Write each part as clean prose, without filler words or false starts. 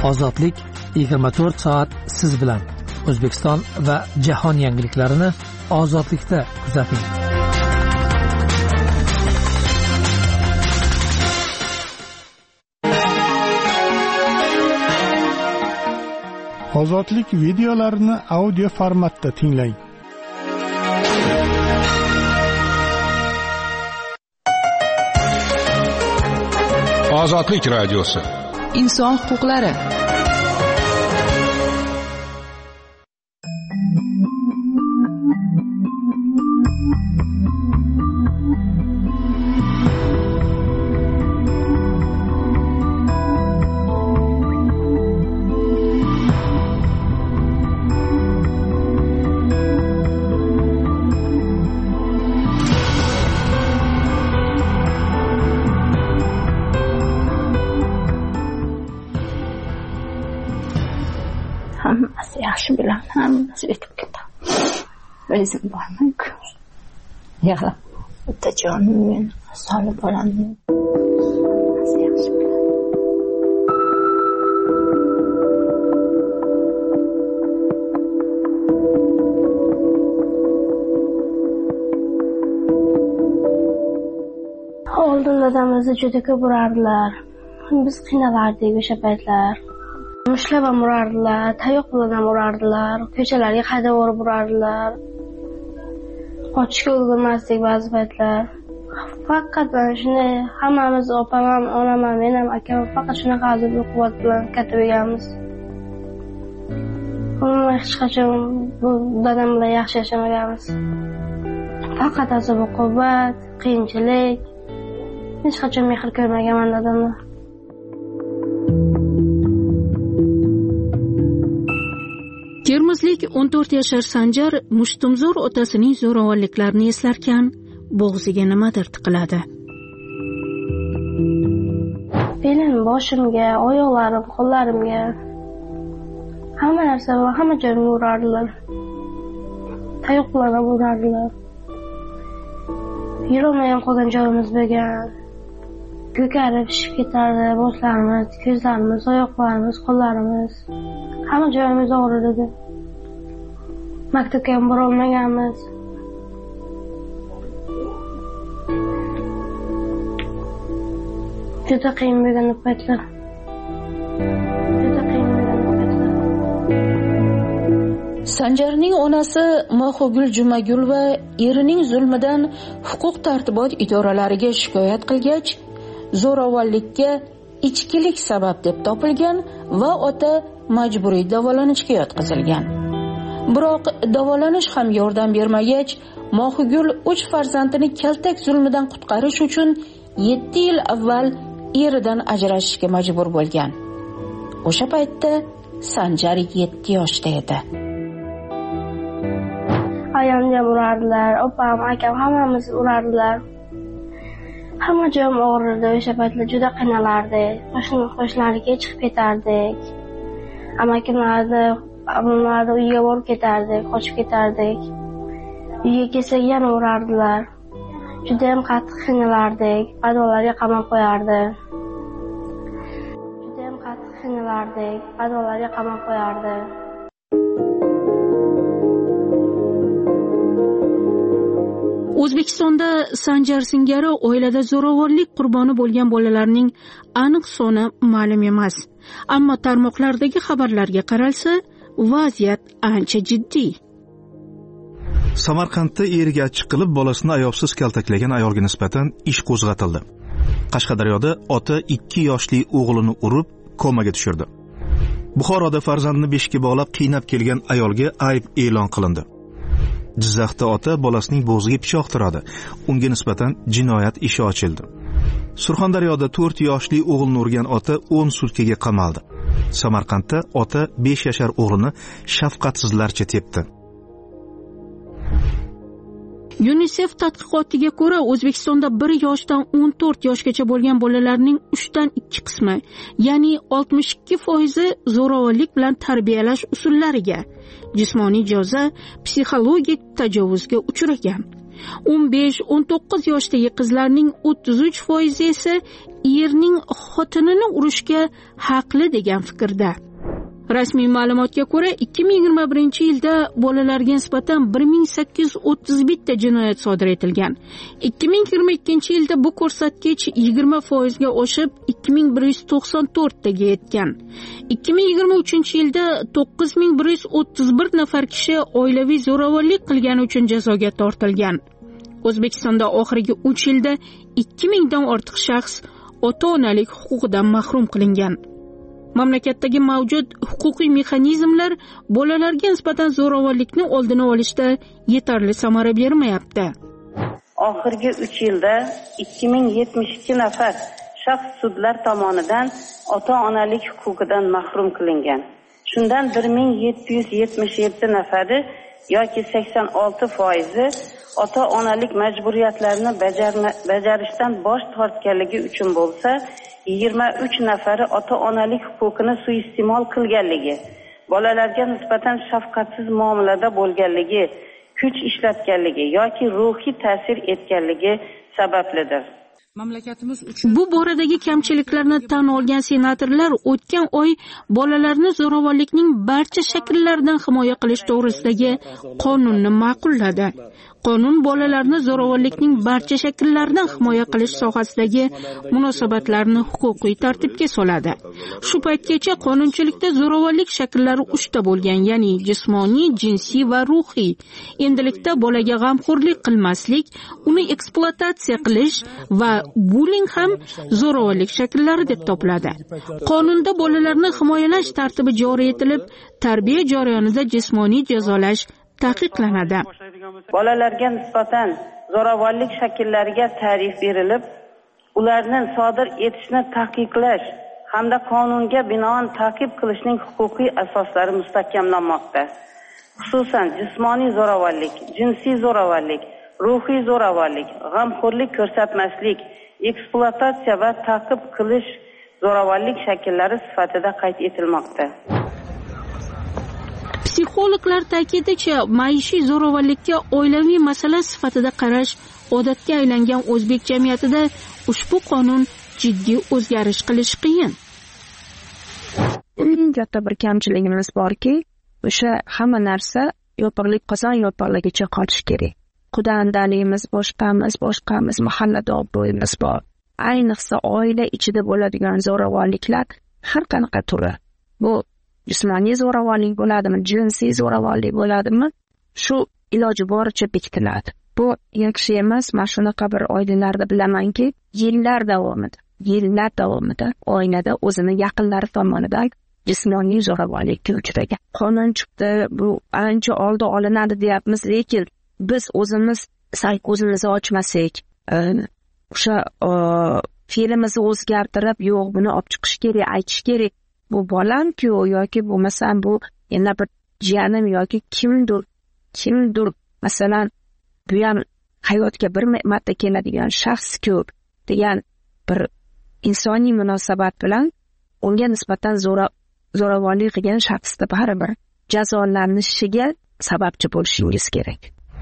Ozodlik 24 soat siz bilan. O'zbekiston va jahon yangiliklarini ozodlikda kuzating. Ozodlik videolarini audio formatda tinglang. Ozodlik radiosi. Inson huquqlari. Hammasi yaxshi bilan, hammasi o'tib ketadi. O'zim bormayman-ku. Yig'lab, otajonim men, solib olaman. Hammasi yaxshi bilan. Oldin dadamizni juda ko'p urardilar. Biz qiynalardik o'sha paytlar. Mushlab ham urardilar, tayoq bilan ham urardilar, ko'chalarga haydab olib urardilar. Ochga ulgurmasdik ba'zi paytlar. Faqat shunday hammamiz, opam ham, onam ham, men ham, akam faqat shunaqa azob quvvat bilan katta bo'lganmiz. Umuman hech qachon bu dadam bilan yaxshi yashamaganmiz. Faqat azob quvvat, qiyinchilik. Hech qachon mehr ko'rmaganman dadamdan. Termizlik 14 yashar Sanjar mushtumzo'r otasining zo'ravonliklarini eslarkan, bo'g'ziga nimadir tiqiladi. Belim, boshimga, oyoqlarim, qo'llarimga hamma narsa va hamma joyimga urardilar. Tayoq bilan ham urardilar. Yurolmagan qolgan joyimiz bo'lgan. Ko'karib shishib ketardi boshlarimiz, ko'zlarimiz, oyoqlarimiz, qo'llarimiz. Hamma joyimiz og'rirdi. Maktabga ham bora olmaganmiz. Juda qiyin bo'lgan paytlar. Sanjarning onasi Mahogul Jumagul va erining zulmidan huquq tartibot idoralariga shikoyat qilgach, zo'ravonlikka ichkilik sabab deb topilgan va ota majburiy davolanishga yotqizilgan. Biroq davolanish ham yordam bermagach, Mohigul 3 farzandini kaltak zulmidan qutqarish uchun 7 yil avval eridan ajrashishga majbur bo'lgan. O'sha paytda Sanjar 7 yoshda edi. Ayamga urardilar, opam, akam hammamiz urardilar. Hamma joyim og'rirdi, o'sha paytlar juda qiynalardik. Qo'shnilarga chiqib ketardik. Amakilarni, abimlarni uyiga borib ketardik, qochib ketardik. Uyga kelsak yana urardilar. Juda ham qattiq qiynalardik, padollarga qamab qo'yardi. O'zbekistonda Sanjar singari oilada zo'ravonlik qurboni bo'lgan bolalarning aniq soni ma'lum emas. Ammo tarmoqlardagi xabarlarga qaralsa, vaziyat ancha jiddiy. Samarqandda eriga achchiq qilib bolasini ayovsiz kaltaklagan ayolga nisbatan ish qo'zg'atildi. Qashqadaryoda ota 2 yoshli o'g'lini urib komaga tushirdi. Buxoroda farzandini beshikka bog'lab qiynab kelgan ayolga ayb e'lon qilindi. Jizzaxda ota bolasining bo'g'ziga pichoq tiradi. Unga nisbatan jinoyat ishi ochildi. Surxondaryoda 4 yoshli o'g'ilni urgan ota 10 sutkaga qamaldi. Samarqandda ota 5 yashar o'g'lini shafqatsizlarcha tepdi. UNICEF tadqiqotiga ko'ra, O'zbekistonda 1 yoshdan 14 yoshgacha bo'lgan bolalarning 3 dan 2 qismi, ya'ni 62% zo'ravonlik bilan tarbiyalash usullariga, jismoniy jazo, psixologik tajovuzga uchragan. 15-19 yoshdagi qizlarning 33% esa erning xotinini urishga haqli degan fikrda. Rasmiy ma'lumotga ko'ra 2021-yilda bolalarga nisbatan 1831 ta jinoyat sodir etilgan. 2022-yilda bu ko'rsatkich 20% ga oshib 2194 taga yetgan. 2023-yilda 9131 nafar kishi oilaviy zo'ravonlik qilgani uchun jazoga tortilgan. O'zbekistonda oxirgi 3 yilda 2000 dan ortiq shaxs ota-onalik huquqidan mahrum qilingan. Mamlakatdagi mavjud huquqiy mexanizmlar bolalarga nisbatan zo'ravonlikni oldini olishda yetarli samara bermayapti. Oxirgi 3 yilda 2072 nafar shaxs sudlar tomonidan ota-onalik huquqidan mahrum qilingan. Shundan 1777 nafari yoki 86% ota-onalik majburiyatlarini bajarishdan bosh tortganligi uchun bo'lsa, 23 nafari ota-onalik huquqini suiiste'mol qilganligi, bolalarga nisbatan shafqatsiz muomalada bo'lganligi, kuch ishlatganligi yoki ruhiy ta'sir etganligi sabablidir. Bu boradagi kamchiliklarni tan olgan senatorlar o'tgan oy bolalarni zo'ravonlikning barcha shakllaridan himoya qilish to'g'risidagi qonunni ma'qulladi. Qonun bolalarni zo'ravonlikning barcha shakllaridan himoya qilish sohasidagi munosabatlarni huquqiy tartibga soladi. Shu paytgacha qonunchilikda zo'ravonlik shakllari 3 ta bo'lgan, ya'ni jismoniy, jinsiy va ruhiy. Endilikda bolaga g'amxo'rlik qilmaslik, uni ekspluatatsiya qilish va bullying ham zo'ravonlik shakllari deb topiladi. Qonunda bolalarni himoyalash tartibi joriy etilib, tarbiya jarayonida jismoniy jazolash taqiqlanadi. Bolalarga nisbatan zo'ravonlik shakllariga ta'rif berilib, ularni sodir etishni taqiqlash hamda qonunga binoan ta'qib qilishning huquqiy asoslari mustahkamlanmoqda. Xususan, jismoniy zo'ravonlik, jinsiy zo'ravonlik, ruhiy zo'ravonlik, g'amxo'rlik ko'rsatmaslik, ekspluatatsiya va ta'qib qilish zo'ravonlik shakllari sifatida qayd etilmoqda. Psixologlar ta'kidlashicha, maishiy zo'ravonlikka oilaviy masala sifatida qarash odatga aylangan o'zbek jamiyatida ushbu qonun jiddiy o'zgarish qilishi qiyin. Eng katta bir kamchiligimiz borki, o'sha hamma narsa yopiqlik qozon yopiqligicha qolishi kerak. Qudandaligimiz boshqamiz, mahallada obro'yimiz bor. Ayniqsa oila ichida bo'ladigan zo'ravonliklar har qanaqa turi. Bu jismoniy zo'ravonlik bo'ladimi, jinsiy zo'ravonlik bo'ladimi, shu iloji boricha bekitiladi. Bu yaxshi emas. Men shunaqa bir oilalarda bilamanki, yillar davomida oilada o'zini yaqinlari tomonidan jismoniy zo'ravonlikka uchragan. Qonun chiqdi, bu ancha oldi olinadi deyapmiz, lekin biz o'zimiz ko'zimizni ochmasak, o'sha fe'limizni o'zgartirib, yo'q, buni olib chiqish kerak, aytish kerak. Bu bolam-ku yoki bo'lmasam bu yana bir jiyanim yoki kimdir, masalan, bu ham hayotga bir marta keladigan shaxs-ku degan bir insoniy munosabat bilan unga nisbatan zo'ravonlik qilgan shaxsda baribir jazolanishiga sababchi bo'lishingiz kerak.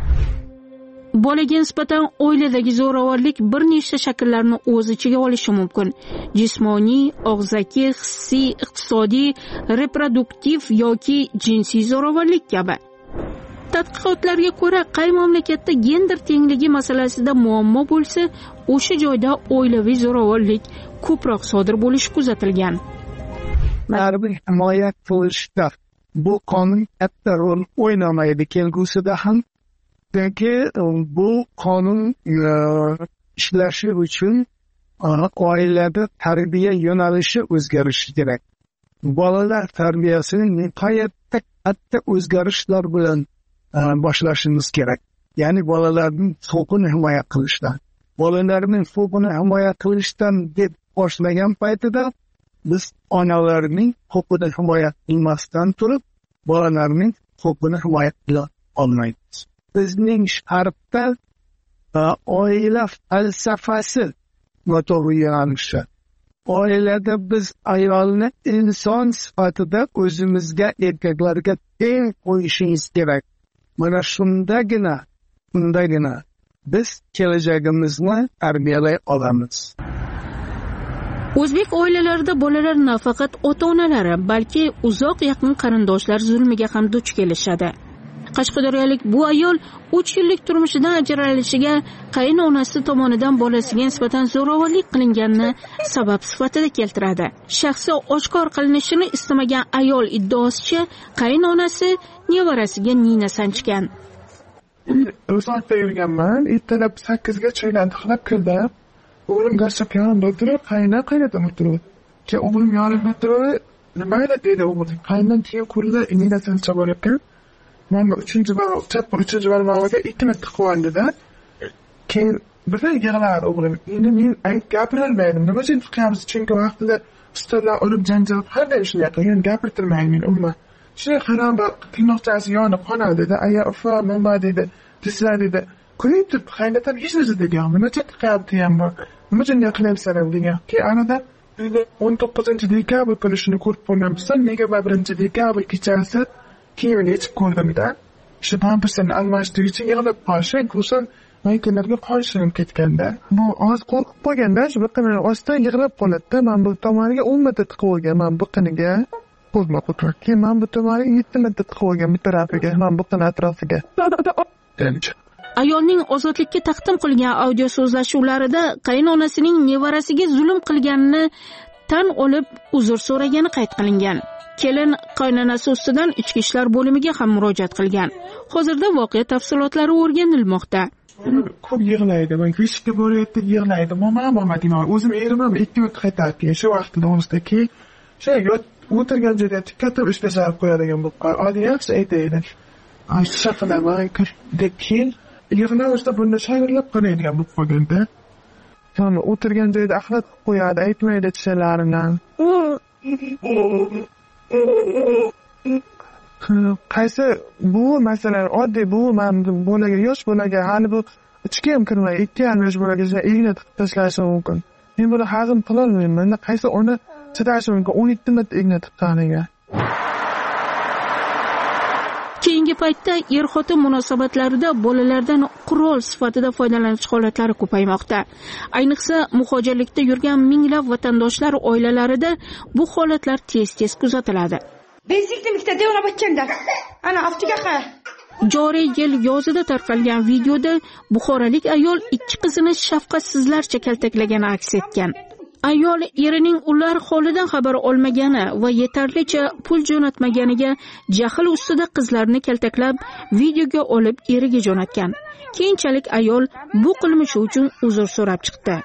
Bolaga nisbatan oiladagi zo'ravonlik bir nechta shakllarni o'z ichiga olishi mumkin. Jismoniy, og'zaki, hissiy, iqtisodiy, reproduktiv yoki jinsiy zo'ravonlik kabi. Tadqiqotlarga ko'ra, qay mamlakatda gender tengligi masalasida muammo bo'lsa, o'sha joyda oilaviy zo'ravonlik ko'proq sodir bo'lishi kuzatilgan. Harbiy himoya qilishda bu qonun katta rol o'ynamaydi kelgusida ham. Chunki bu qonun ishlashi uchun oilada tarbiya yo'nalishi o'zgarishi kerak. Bolalar tarbiyasini nihoyatda katta o'zgarishlar bilan boshlashimiz kerak. Ya'ni bolalarning huquqini himoya qilishdan. Bolalarning huquqini himoya qilishdan deb boshlagan paytida biz onalarning huquqini himoya qilmasdan turib, bolalarning huquqini himoya qila olmaymiz. Bizning sharqda oila falsafasi noto'g'ri yo'nalishi. Oilada biz ayolni inson sifatida o'zimizga, erkaklarga teng qo'yishimiz kerak. Mana shundagina biz kelajagimizni tarbiyalay olamiz. O'zbek oilalarida bolalar nafaqat ota-onalari, balki uzoq yaqin qarindoshlar zulmiga ham duch kelishadi. Qashqadaryolik bu ayol 3 yillik turmushidan ajralishiga qaynonasi tomonidan bolasiga nisbatan zo'ravonlik qilinganini sabab sifatida keltiradi. Shaxsi oshkor qilinishini istamagan ayol iddaosicha qaynonasi nevarasiga nina sanchgan. Uzoqda yurganman, ertalab 8 ga choylarni tixlab kirdim. O'g'lim gashib yonimda o'tirib, qaynatam o'tirib. Keyin o'g'lim yonimda o'tirib, nima dedi o'g'lim? Qaynan keyin qo'lida ingilisini chaboryapti. Men 3-chi barmog'iga itini tiqib oldi-da. Keyin birdan yig'ladi o'g'lim. Endi men gapirolmaydim. Nima uchun tiqyapsiz? Chunki vaqtida ustalar olib janjal qildi shunday qilgan, gapirtirmayman umma. Shunday qarab, tinoqchasi yonib qonadi-da. Aya ufa, nima dedi? Sizlar dedi. Ko'rib turib, qaynatam hech narsa degan. Nima uchun tiqyapti ham bor? Nima uchun qilyapsan degan. Keyin anada 19-dekabr kuni shuni ko'rib qolganman. Nega 1-dekabr kechasi kiyimini yechib ko'rdim-da. Shu pampersni almashtirish uchun yig'lab qolishim, ko'rsin, maykalarga qolishim ketganda. Bu oz qo'rqib qolganda, shu biqinining ostidan yig'lab qoladi-da. Men bu tomoniga 10 marta tiqib olganman biqiniga. Qo'zma-qo'zma. Keyin men bu tomoniga 7 marta tiqib olgan bir tarafiga, men biqini atrofiga. Ayolning ozodlikka taqdim qilgan audio so'zlashuvlarida qaynonasining nevarasiga zulm qilganini tan olib uzr so'ragani qayd qilingan. Kelin qaynonasi ustidan ichki ishlar bo'limiga ham murojaat qilgan. Hozirda voqea tafsilotlari o'rganilmoqda. Ko'p yig'laydi, men kishga borayotdi yig'laydi. Mama deyman, o'zim erim ham 2 o't qaytarib, shu vaqtda o'zidagi shay o'tirgan joyda katta ish bajarib qo'yadigan bo'lib qoldi. Odiyapsiz aytaydi. Ay shaqilaman, keyin yig'lashda bunda shayrlab qoladigan bo'lib qolganda. Sonra o'tirgan joyda axlat qo'yadi, aytmaydi tishlarini. Qaysi bu masalan oddiy bu men bolaga yosh bolaga hali bu ichki ham kirmay 2 yosh bolaga igna tashlashi mumkin. Men buni hazm qila olmayman. Qaysi ona chidashi mumkin 17 marta igna tiqqaniga. Keyingi paytda er-xotin munosabatlarida bolalardan qurol sifatida foydalanish holatlari ko'paymoqda. Ayniqsa, muhojirlikda yurgan minglab vatandoshlar oilalarida bu holatlar tez-tez kuzatiladi. Joriy yil yozida tarqalgan videoda buxorolik ayol 2 qizini shafqatsizlarcha kaltaklagani aks etgan. Ayol erining ular holidan xabar olmagani va yetarlicha pul jo'natmaganiga jahl ustida qizlarni kaltaklab videoga olib eriga jo'natgan. Keyinchalik ayol bu qilmishi uchun uzr so'rab chiqdi.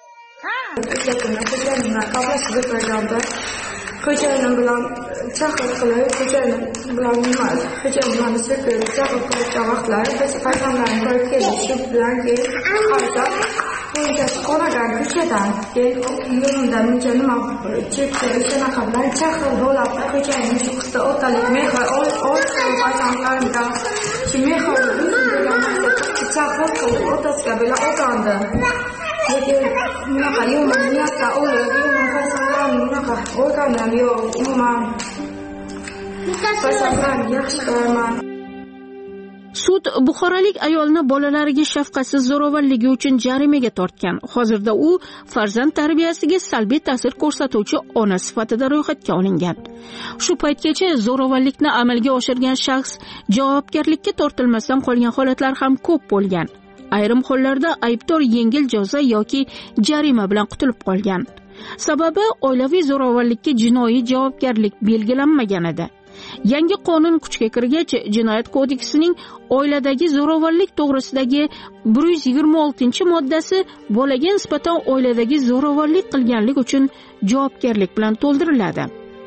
Xo'jayinim bilan chaqir qilib, xo'jayinim bilan nima? Xo'jayinim meni so'kib, chaqir qilgan vaqtlar biz farzandlarni ko'rib keldik. Shu bilan keyin qarab, keyinchasi qoragan ko'chadan keyin yo'limda menga nima chekdi, shunaqa bilan chaqir bo'lib, xo'jayinim shu qizda otalik mehr farzandlarimdan shu mehr degan chaqir qilib otasiga bilan otandi. Lekin bunaqa yomon niyatda o'yladi, farzandlarim bunaqa o'rganam yo'q, umuman farzandlarim yaxshi ko'raman. Sud buxorolik ayolni bolalariga shafqatsiz zo'ravonligi uchun jarimaga tortgan. Hozirda u farzand tarbiyasiga salbiy ta'sir ko'rsatuvchi ona sifatida ro'yxatga olingan. Shu paytgacha zo'ravonlikni amalga oshirgan shaxs javobgarlikka tortilmasdan qolgan holatlar ham ko'p bo'lgan. Ayrim hollarda aybdor yengil jazo yoki jarima bilan qutulib qolgan. Sababi oilaviy zo'ravonlikka jinoiy javobgarlik belgilanmagan edi. Yangi qonun kuchga kirgach, Jinoyat kodeksining oiladagi zo'ravonlik to'g'risidagi 126-moddasi bolaga nisbatan oiladagi zo'ravonlik qilganlik uchun javobgarlik bilan to'ldiriladi.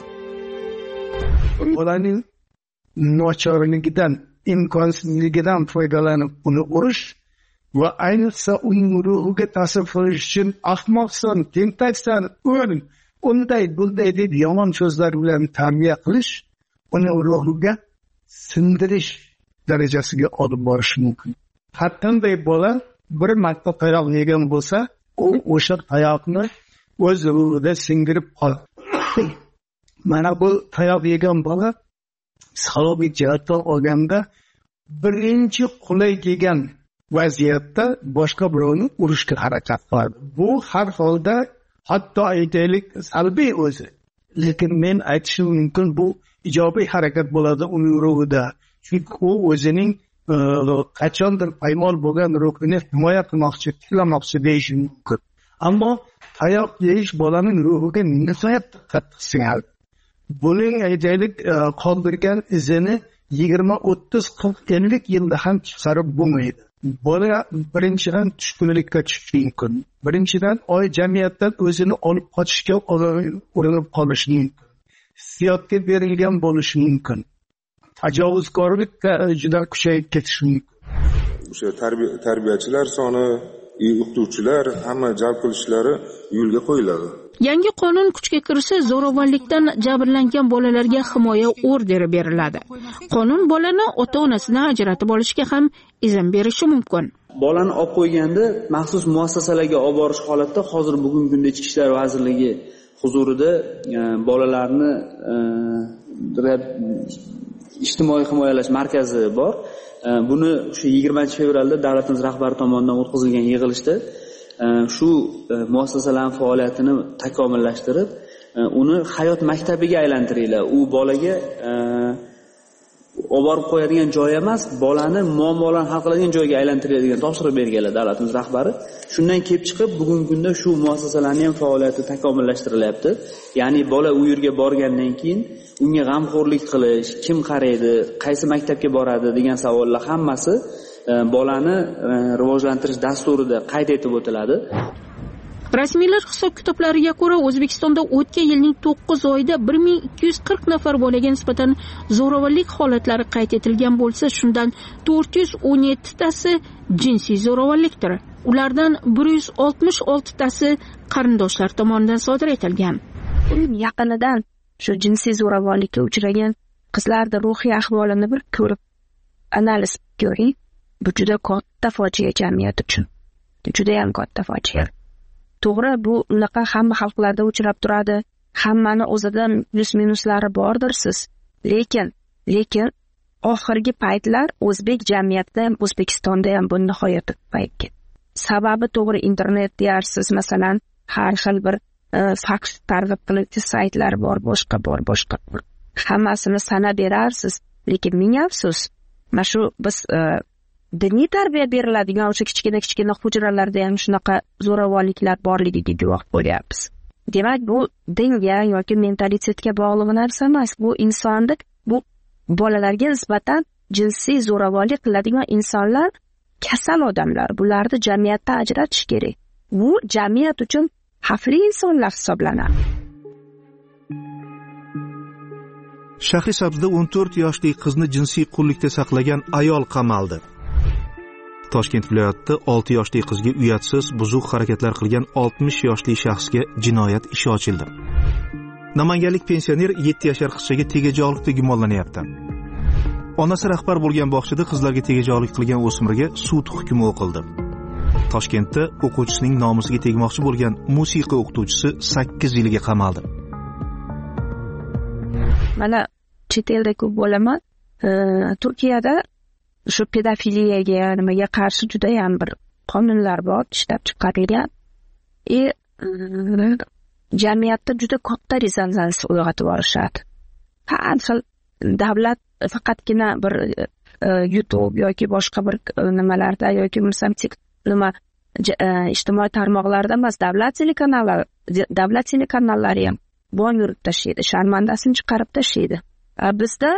Bolaning nochorligidan, imkonsizligidan foydalanib uni urish va ayniqsa uning ruhiga ta'sir qilish uchun ahmoqsan, tentaksan, o'l, bunday deb yomon so'zlar bilan tarbiya qilish uni ruhiga sindirish darajasiga olib borish mumkin. Har qanday bola bir marta tayoq yegan bo'lsa, u o'sha tayoqni o'z ruhida singdirib qoladi. Mana bu tayoq yegan bola psixologik jihatdan olganda birinchi qulay kelgan vaziyatda boshqa birovni urishga harakat qiladi. Bu har holda hatto aytaylik salbiy o'zi, lekin men aytishim mumkin bu ijobiy harakat bo'ladi uning ruhida, chunki u o'zining qachondir paymol bo'lgan ruhini himoya qilmoqchi, tiklamoqchi deyishi mumkin. Ammo tayoq yeyish bolaning ruhiga nihoyatda qattiq singadi. Buning aytaylik qoldirgan izini 20, 30, 40, 50 yilda ham chiqarib bo'lmaydi. Bola birinchidan tushkunlikka tushishi mumkin. Birinchidan jamiyatdan o'zini olib qochishga urinib qolishi mumkin. Hissiyotga berilgan bo'lishi mumkin. Tajovuzkorlik juda kuchayib ketishi mumkin. O'sha tarbiyachilar soni, o'qituvchilar hamma jalb qilishlari yo'lga qo'yiladi. Yangi qonun kuchga kirsa, zo'ravonlikdan jabrlangan bolalarga himoya orderi beriladi. Qonun bolani ota-onasidan ajratib olishga ham izn berishi mumkin. Bolani olib qo'yganda maxsus muassasalarga olib borish holatda hozir bugungi kunda Ichki ishlar vazirligi huzurida bolalarni ijtimoiy himoyalash markazi bor. Buni o'sha 20-fevralda davlatimiz rahbari tomonidan o'tkazilgan yig'ilishda shu muassasalarning faoliyatini takomillashtirib, uni hayot maktabiga aylantiringlar. U bolaga olib borib qo'yadigan joy emas, bolani muammolarni hal qiladigan joyga aylantiradigan topshiriq berganlar davlatimiz rahbari. Shundan kelib chiqib, bugungi kunda shu muassasalarning ham faoliyati takomillashtirilyapti. Ya'ni bola u yerga borgandan keyin unga g'amxo'rlik qilish, kim qaraydi, qaysi maktabga boradi degan savollar hammasi bolani rivojlantirish dasturida qayd etib o'tiladi. Rasmiylar hisob-kitoblariga ko'ra, O'zbekistonda o'tgan yilning 9 oyida 1240 nafar bolaga nisbatan zo'ravonlik holatlari qayd etilgan bo'lsa, shundan 417 tasi jinsiy zo'ravonlikdir. Ulardan 166 tasi qarindoshlar tomonidan sodir etilgan. Yaqinidan shu jinsiy zo'ravonlikka uchragan qizlarning ruhiy ahvolini bir ko'rib, analiz ko'ring. Bu juda katta fojia jamiyat uchun. Juda ham katta fojia. To'g'ri, bu unaqa hamma xalqlarda uchrab turadi. Hammani o'zida plus-minuslari bordirsiz. Lekin oxirgi paytlar o'zbek jamiyatida ham, O'zbekistonda ham bu nihoyatda ko'payib ketdi. Sababi to'g'ri internet deyarsiz, masalan, har xil bir faks targ'ib qiluvchi saytlar bor, boshqa. Hammasini sanab berarsiz, lekin ming afsus, mana shu biz diniy tarbiya beriladigan o'sha kichkina hujralarda ham shunaqa zo'ravonliklar borligiga guvoh bo'lyapmiz. Demak, bu dinga yoki mentalitetga bog'liq narsa emas. Bu insonlik, bu bolalarga nisbatan jinsiy zo'ravonlik qiladigan insonlar kasal odamlar. Bularni jamiyatdan ajratish kerak. Bu jamiyat uchun xavfli insonlar hisoblanadi. Shahrisabzda 14 yoshli qizni jinsiy qullikda saqlagan ayol qamaldi. Toshkent viloyatida 6 yoshli qizga uyatsiz, buzuq harakatlar qilgan 60 yoshli shaxsga jinoyat ishi ochildi. Namanganlik pensioner 7 yashar qizchaga tegajog'likda gumonlanyapti. Onasi rahbar bo'lgan bog'chada qizlarga tegajog'lik qilgan o'smirga sud hukmi o'qildi. Toshkentda o'quvchisining nomusiga tegmoqchi bo'lgan musiqa o'qituvchisi 8 yilga qamaldi. Mana chet elda ko'p bo'laman. Turkiyada shu pedofiliyaga, nimaga qarshi juda ham bir qonunlar bor, ishlab chiqarilgan. Jamiyatda juda katta rezonans uyg'otib yuborishadi. Har xil davlat faqatgina bir YouTube yoki boshqa bir nimalarda yoki ijtimoiy tarmoqlarda emas, davlat telekanallari ham bon yurib tashlaydi, sharmandasini chiqarib tashlaydi. Bizda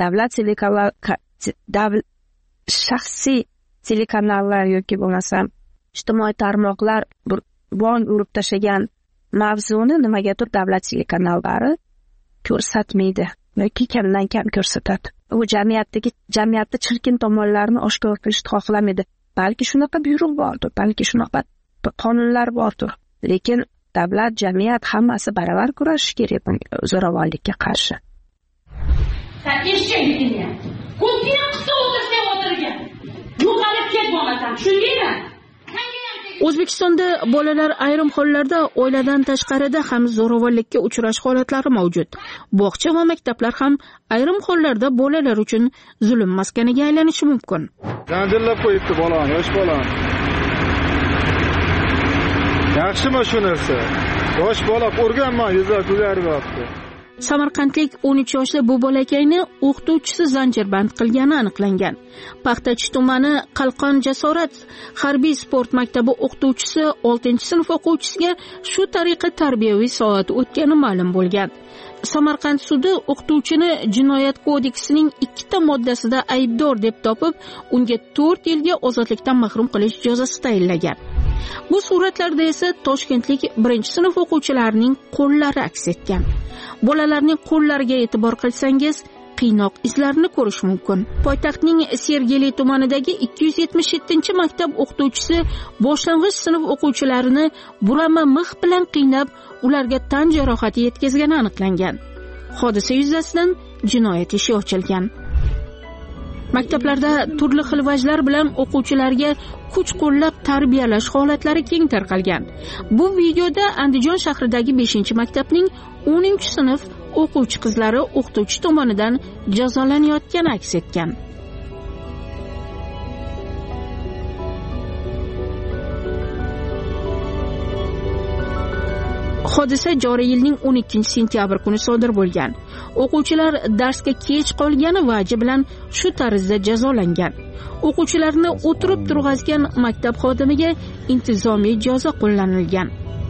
shaxsiy telekanallar yoki bo'lmasam ijtimoiy tarmoqlar bon urib tashlagan mavzuni nimagadir davlat telekanallari ko'rsatmaydi yoki kamdan kam ko'rsatadi. U jamiyatda chirkin tomonlarni oshkor qilishni xohlamaydi. Balki shunaqa buyruq bordir, balki shunaqa qonunlar bordir. Lekin davlat, jamiyat hammasi baravar kurashishi kerak zo'ravonlikka qarshi. O'zbekistonda bolalar ayrim hollarda oiladan tashqarida ham zo'ravonlikka uchrash holatlari mavjud. Bog'cha va maktablar ham ayrim hollarda bolalar uchun zulm maskaniga aylanishi mumkin. Zanjirlab qo'yibdi bolani, yosh bolani. Yaxshimi shu narsa? Yosh bola o'rganma, yuzlar ko'garyapti. Samarqandlik 13 yoshli bu bolakayni o'qituvchisi zanjirband qilgani aniqlangan. Paxtachi tumani Qalqon Jasorat harbiy sport maktabi o'qituvchisi 6-sinf o'quvchisiga shu tariqa tarbiyaviy soat o'tgani ma'lum bo'lgan. Samarqand sudi o'qituvchini Jinoyat kodeksining 2 moddasida aybdor deb topib, unga 4 yilga ozodlikdan mahrum qilish jazosi tayinlagan. Bu suratlarda esa toshkentlik 1-sinf o'quvchilarining qo'llari aks etgan. Bolalarning qo'llariga e'tibor qilsangiz, qiynoq izlarini ko'rish mumkin. Poytaxtning Sergeli tumanidagi 277-maktab o'qituvchisi boshlang'ich sinf o'quvchilarini burama mix bilan qiynab, ularga tan jarohati yetkazgani aniqlangan. Hodisa yuzasidan jinoyat ishi ochilgan. Maktablarda turli xil vajlar bilan o'quvchilarga kuch qo'llab tarbiyalash holatlari keng tarqalgan. Bu videoda Andijon shahridagi 5-maktabning 10-sinf o'quvchi qizlari o'qituvchi tomonidan jazolanayotgani aks etgan. Hodisa joriy yilning 12-sentyabr kuni sodir bo'lgan. O'quvchilar darsga kech qolgani vaji bilan shu tarzda jazolangan. O'quvchilarni o'tirib turg'azgan maktab xodimiga intizomiy jazo qo'llanilgan.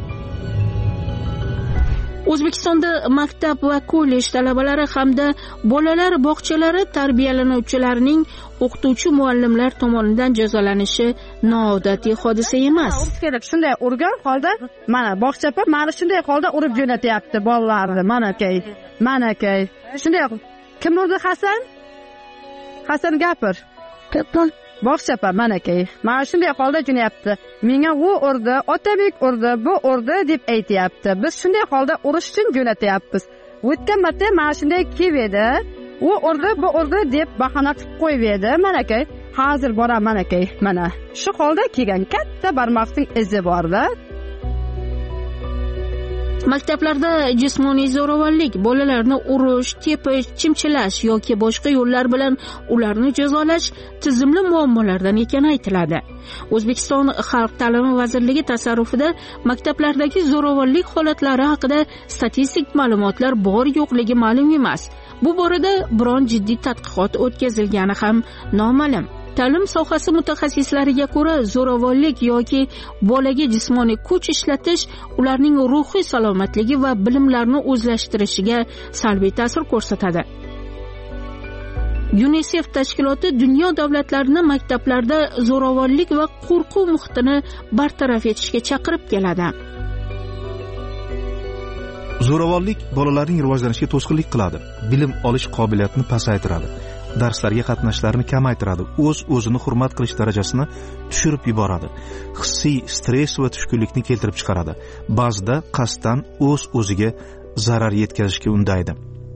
O'zbekistonda maktab va kollej talabalari hamda bolalar bog'chalari tarbiyalanuvchilarining o'qituvchi muallimlar tomonidan jazolanishi noodatiy hodisa emas. Shunday urgan holda, mana bog'chapa mana shunday holda urib jo'natyapti bolalarni. Mana kay. Shunday kim urdi Hasan? Hasan gapir. Bog'chapa mana kay. Mana shunday holda jo'nayapti. Menga u urdi, Otabek urdi, bu urdi deb aytayapti. Biz shunday holda urish uchun jo'natyapmiz. O'tgan marta mana shunday keldi. U urdi, bu urdi deb bahona qilib qo'yib edi. Mana kay. Hozir boraman mana kay. Mana shu holda kelgan katta barmoqning izi bor-da. Maktablarda jismoniy zo'ravonlik, bolalarni urish, tepish, chimchilash yoki boshqa yo'llar bilan ularni jazolash tizimli muammolardan ekani aytiladi. O'zbekiston Xalq ta'limi vazirligi tasarrufida maktablardagi zo'ravonlik holatlari haqida statistik ma'lumotlar bor-yo'qligi ma'lum emas. Bu borada biron jiddiy tadqiqot o'tkazilgani ham noma'lum. Ta'lim sohasi mutaxassislariga ko'ra, zo'ravonlik yoki bolaga jismoniy kuch ishlatish ularning ruhiy salomatligi va bilimlarini o'zlashtirishiga salbiy ta'sir ko'rsatadi. UNICEF tashkiloti dunyo davlatlarini maktablarda zo'ravonlik va qo'rquv muhitini bartaraf etishga chaqirib keladi. Zo'ravonlik bolalarning rivojlanishiga to'sqinlik qiladi, bilim olish qobiliyatini pasaytiradi, darslarga qatnashlarini kamaytiradi, o'z-o'zini hurmat qilish darajasini tushirib yuboradi, hissiy stress va tushkunlikni keltirib chiqaradi, ba'zida qasddan o'z-o'ziga zarar yetkazishga undaydi.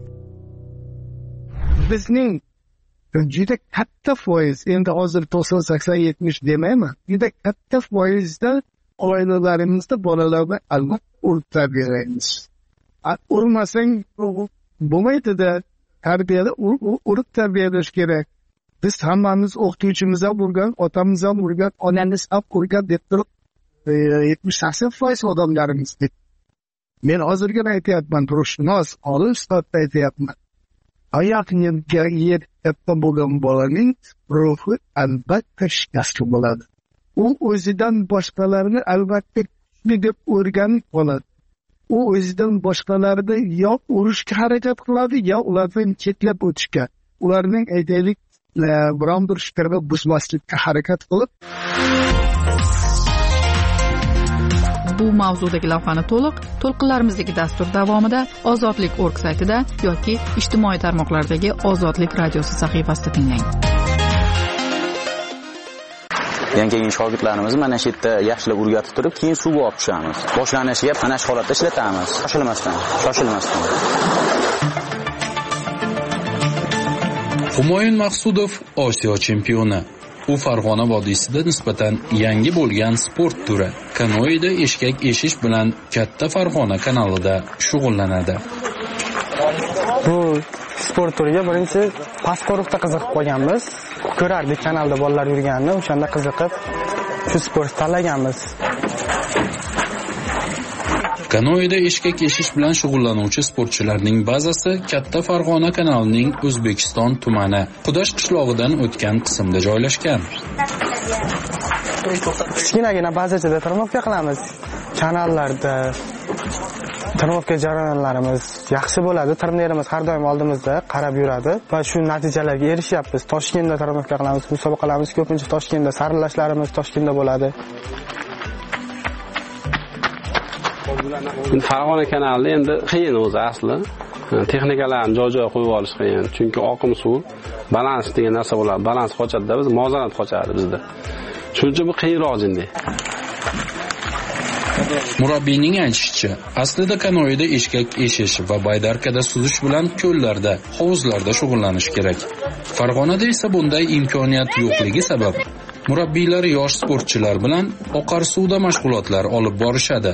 Bizning juda katta foiz, endi hozir 90-80-70 demayman, juda katta foizda oilalarimizda bolalarni albatta urib tarbiyalaymiz. Urmasang bo'lmaydi-da. Tarbiyada urib tarbiyalash kerak. Biz hammamiz o'qituvchimiz ham urgan, otamiz ham urgan, onamiz ham urgan deb turib 70-80% odamlarimiz. Men hozirga aytyapman, ruhshunos, olim sifatida aytyapman. Oyoqga yer katta bo'lgan bolaning ruhi albatta shikast bo'ladi. U o'zidan boshqalarni albatta kuchli deb o'rganib qoladi. U o'zidan boshqalarni yo urishga harakat qiladi, yo ulardan chetlab o'tishga, ularning aytaylik biron bir fikrini buzmaslikka harakat qilib. Bu mavzudagi lavhani to'lqinlarimizdagi dastur davomida Ozodlik.org saytida yoki ijtimoiy tarmoqlardagi Ozodlik radiosi sahifasida tinglang. Yangi shogirdlarimiz mana shu yerda yaxshilab o'rgatib turib, keyin suvga olib tushamiz. Boshlanishiga mana shu holatda ishlatamiz. Shoshilmasdan. Humoyun Maqsudov Osiyo chempioni. U Farg'ona vodiysida nisbatan yangi bo'lgan sport turi kanoeda eshkak eshish bilan Katta Farg'ona kanalida shug'ullanadi. Bu sport turiga birinchi pastqo'riqda qiziqib qolganmiz. Ko'rardik kanalda bolalar yurganini, o'shanda qiziqib shu sportni tanlaganmiz. Kanoeda eshkak eshish bilan shug'ullanuvchi sportchilarning bazasi Katta Farg'ona kanalining O'zbekiston tumani Qudash qishlog'idan o'tgan qismda joylashgan. Kichkinagina bazachada tarmoqqa qilamiz. Kanallarda tarmoqqa jarayonlarimiz yaxshi bo'ladi. Trenерimiz har doim oldimizda qarab yuradi va shu natijalarga erishyapmiz. Toshkentda tarmoqqa qilamiz. Musobaqalarimiz ko'pincha Toshkentda, saralashlarimiz Toshkentda bo'ladi. Farg'ona kanalida endi qiyin o'zi asli. Texnikalarni joy-joyiga qo'yib olish qiyin. Chunki oqim suv, balans degan narsa bo'ladi. Balans qochadi-da, biz muvozanat qochadi bizda. Shuning uchun bu qiyinroq jinday. Murabbiyning aytishicha, aslida kanoeda eshkak eshish va baydarkada suzish bilan ko'llarda, hovuzlarda shug'ullanish kerak. Farg'onada esa bunday imkoniyat yo'qligi sabab murabbiylar yosh sportchilar bilan oqar suvda mashg'ulotlar olib borishadi.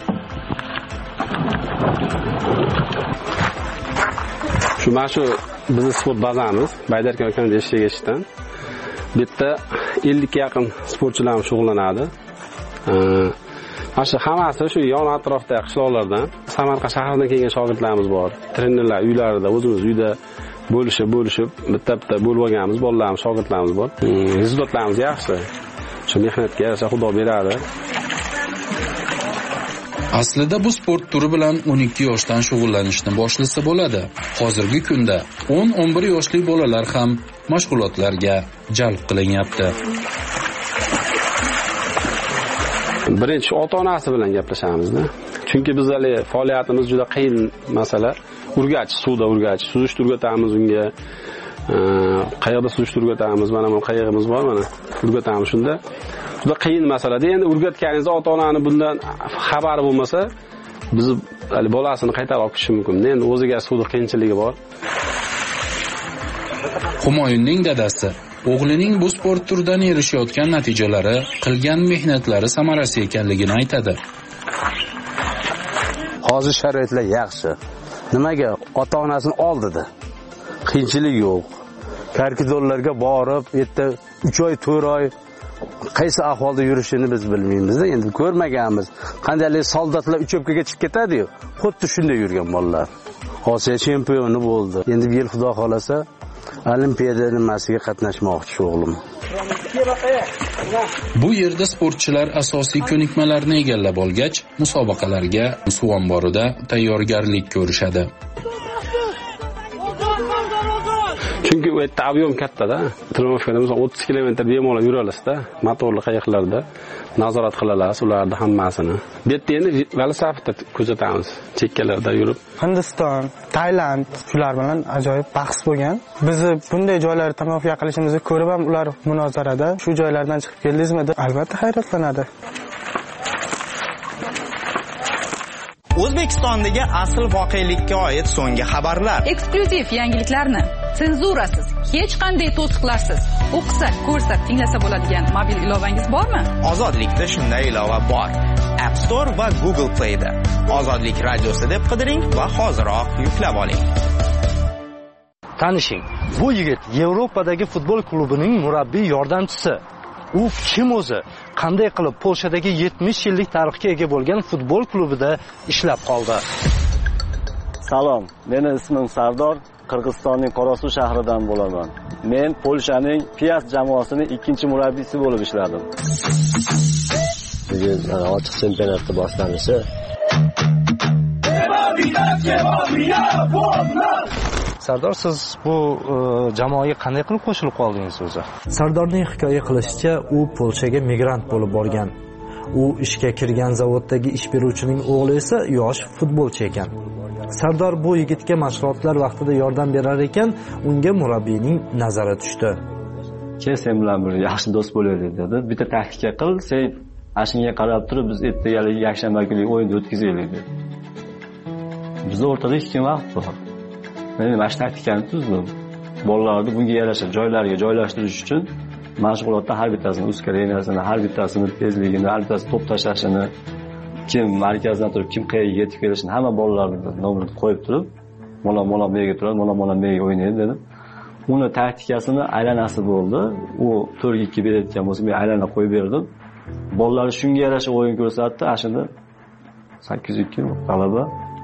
Shu bizning sport bazamiz Baydarka kanalida eshkak eshishdan bitta 50 ga yaqin sportchilar shug'ullanadi. Mana shu hammasi shu yon atrofdagi qishloqlardan, Samarqand shahridan kelgan shogirdlarimiz bor. Trenerlar uylarida, o'zimiz uyda bo'lishib, bitta bo'lib olganmiz, bolalarimiz, shogirdlarimiz bor. Rezultatlarimiz yaxshi. Shu mehnatga yarasha Xudo beradi. Aslida bu sport turi bilan 12 yoshdan shug'ullanishni boshlasa bo'ladi. Hozirgi kunda 10-11 yoshli bolalar ham mashg'ulotlarga jalb qilinyapti. Birinchi ota-onasi bilan gaplashamiz-da. Chunki bizning faoliyatimiz juda qiyin masala. Suvda urgach, suzishni o'rgatamiz unga. Qayoqda suzishni o'rgatamiz, mana bu qayig'imiz bor, mana o'rgatamiz shunda. Juda qiyin masala-da. Endi o'rgatganingizda ota-onani bundan xabari bo'lmasa, biz bolasini qaytarib olib ketish mumkin. Endi o'ziga suvda qiyinchiligi bor. Humoyunning dadasi o'g'lining bu sport turidan erishayotgan natijalari qilgan mehnatlari samarasi ekanligini aytadi. Hozir sharoitlar yaxshi. Nimaga ota-onasini oldida? Qiyinchilik yo'q. Karkidorlarga borib, yerda 3 oy, 4 oy qaysi ahvolda yurishini biz bilmaymiz. Endi ko'rmaganmiz. Qandaylik soldatlar uchopkaga chiqib ketadi-yu, xuddi shunday yurgan bolalar. Osiyo chempioni bo'ldi. Endi bu yil Xudo xolasa Olimpiada nimasiga qatnashmoqchi o'g'lim. Bu yerda sportchilar asosiy ko'nikmalarni egallab olgach, musobaqalarga suv omborida tayyorgarlik ko'rishadi. Chunki u yerda avion katta-da. Trenorovkada 30 kilometr bemalol yura olasizda, motorli qayiqlarda nazorat qilamiz ularni hammasini. Bu yerda endi velosipedda kuzatamiz, chekkalarda yurib. Hindiston, Tailand shular bilan ajoyib bahs bo'lgan. Biz bunday joylarni tomosha qilishimizni ko'rib ham ular munozarada shu joylardan chiqib keldingizmi deb albatta hayratlanadi. O'zbekistondagi asl voqelikka oid so'nggi xabarlar. Eksklyuziv yangiliklarni senzurasiz, hech qanday to'siqlarsiz o'qisa, ko'rsa, tinglasa bo'ladigan mobil ilovangiz bormi? Ozodlikda shunday ilova bor. App Store va Google Play da. Ozodlik radiosi deb qidiring va hoziroq yuklab oling. Tanishing, bu yigit Yevropadagi futbol klubining murabbiy yordamchisi. U kim o'zi? Qanday qilib Polshadagi 70 yillik tarixga ega bo'lgan futbol klubida ishlab qoldi? Salom, meni ismim Sardor, Qirg'izistonning Qorasuv shahridan bo'laman. Men Polshaning Piast jamoasining ikkinchi murabbiysi bo'lib ishladim. Bugun ochiq chempionatni boshlanishi. Sardor, siz bu jamoaga qanday qilib qo'shilib qoldingiz o'zi? Sardorning hikoya qilishicha, u Polshaga migrant bo'lib borgan. U ishga kirgan zavoddagi ish beruvchining o'g'li esa yosh futbolchi ekan. Sardor bu yigitga mashg'ulotlar vaqtida yordam berar ekan, unga murabbiyning nazari tushdi. Kel, sen bilan bir yaxshi do'st bo'laylik dedi. Bitta taktika qil, sen ashunga qarab turib biz ertagalik yakshanba kuni o'yin o'tkazaylik dedi. Bizning o'rtada hech kim vaqt bor. Men mana shu taktikani tuzdim. Bolalarni bunga yarasha joylariga joylashtirish uchun mashg'ulotda har bittasini uskarenasini, har bittasini tezligini, har bittasi to'p tashlashini, kim markazdan turib kim qayerga yetib kelishini hamma bolalarni nomerini qo'yib turib, mola mega turadi, mola mega o'ynaydi dedim. Uni taktikasini aylanasi bo'ldi. U 4-2 berayotgan bo'lsa, men aylana qo'yib berdim. Bolalar shunga yarasha o'yin ko'rsatdi. Ashuni 802 g'alaba.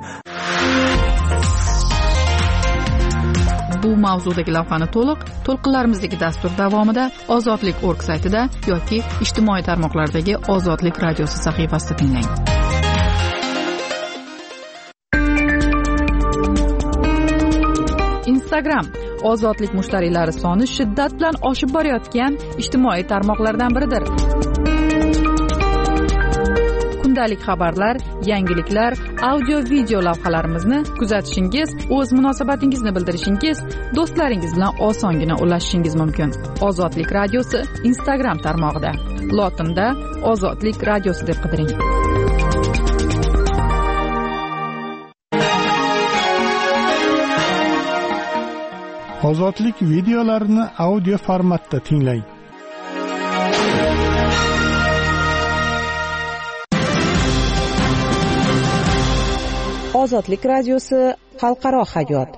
Bu mavzudagi lavhani to'lqinlarimizdagi dastur davomida Ozodlik.org saytida yoki ijtimoiy tarmoqlardagi Ozodlik radiosi sahifasida tinglang. Instagram Ozodlik mushtariylari soni shiddat bilan oshib borayotgan ijtimoiy tarmoqlardan biridir. Kundalik xabarlar, yangiliklar, audio-video lavhalarimizni kuzatishingiz, o'z munosabatingizni bildirishingiz, do'stlaringiz bilan osongina ulashishingiz mumkin. Ozodlik radiosi Instagram tarmog'ida. Lotinda Ozodlik radiosi deb qidiring. Ozodlik videolarini audio formatda tinglang. Ozodlik radiosi xalqaro hayot.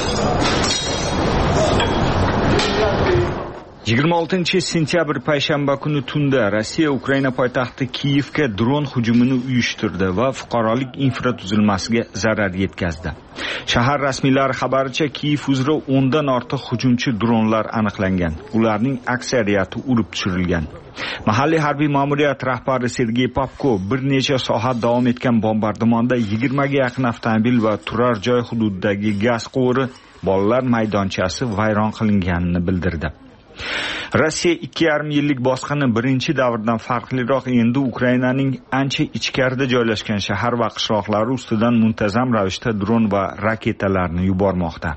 26 sentyabr payshanba kuni tunda Rossiya Ukraina poytaxti Kiyevga dron hujumini uyushtirdi va fuqarolik infratuzilmasiga zarar yetkazdi. Shahar rasmiylari xabaricha Kiyev uzra 10 dan ortiq hujumchi dronlar aniqlangan. Ularning aksariyati urib tushirilgan. Mahalliy harbiy ma'muriyat rahbari Sergey Popko bir necha soat davom etgan bombardimonda 20 ga yaqin avtomobil va turar joy hududidagi gaz quvuri, bolalar maydonchasi vayron qilinganini bildirdi. Rossiya 2,5 yillik bosqini birinchi davrdan farqliroq endi Ukrainaning ancha ichkarida joylashgan shahar va qishloqlari ustidan muntazam ravishda dron va raketalarni yubormoqda.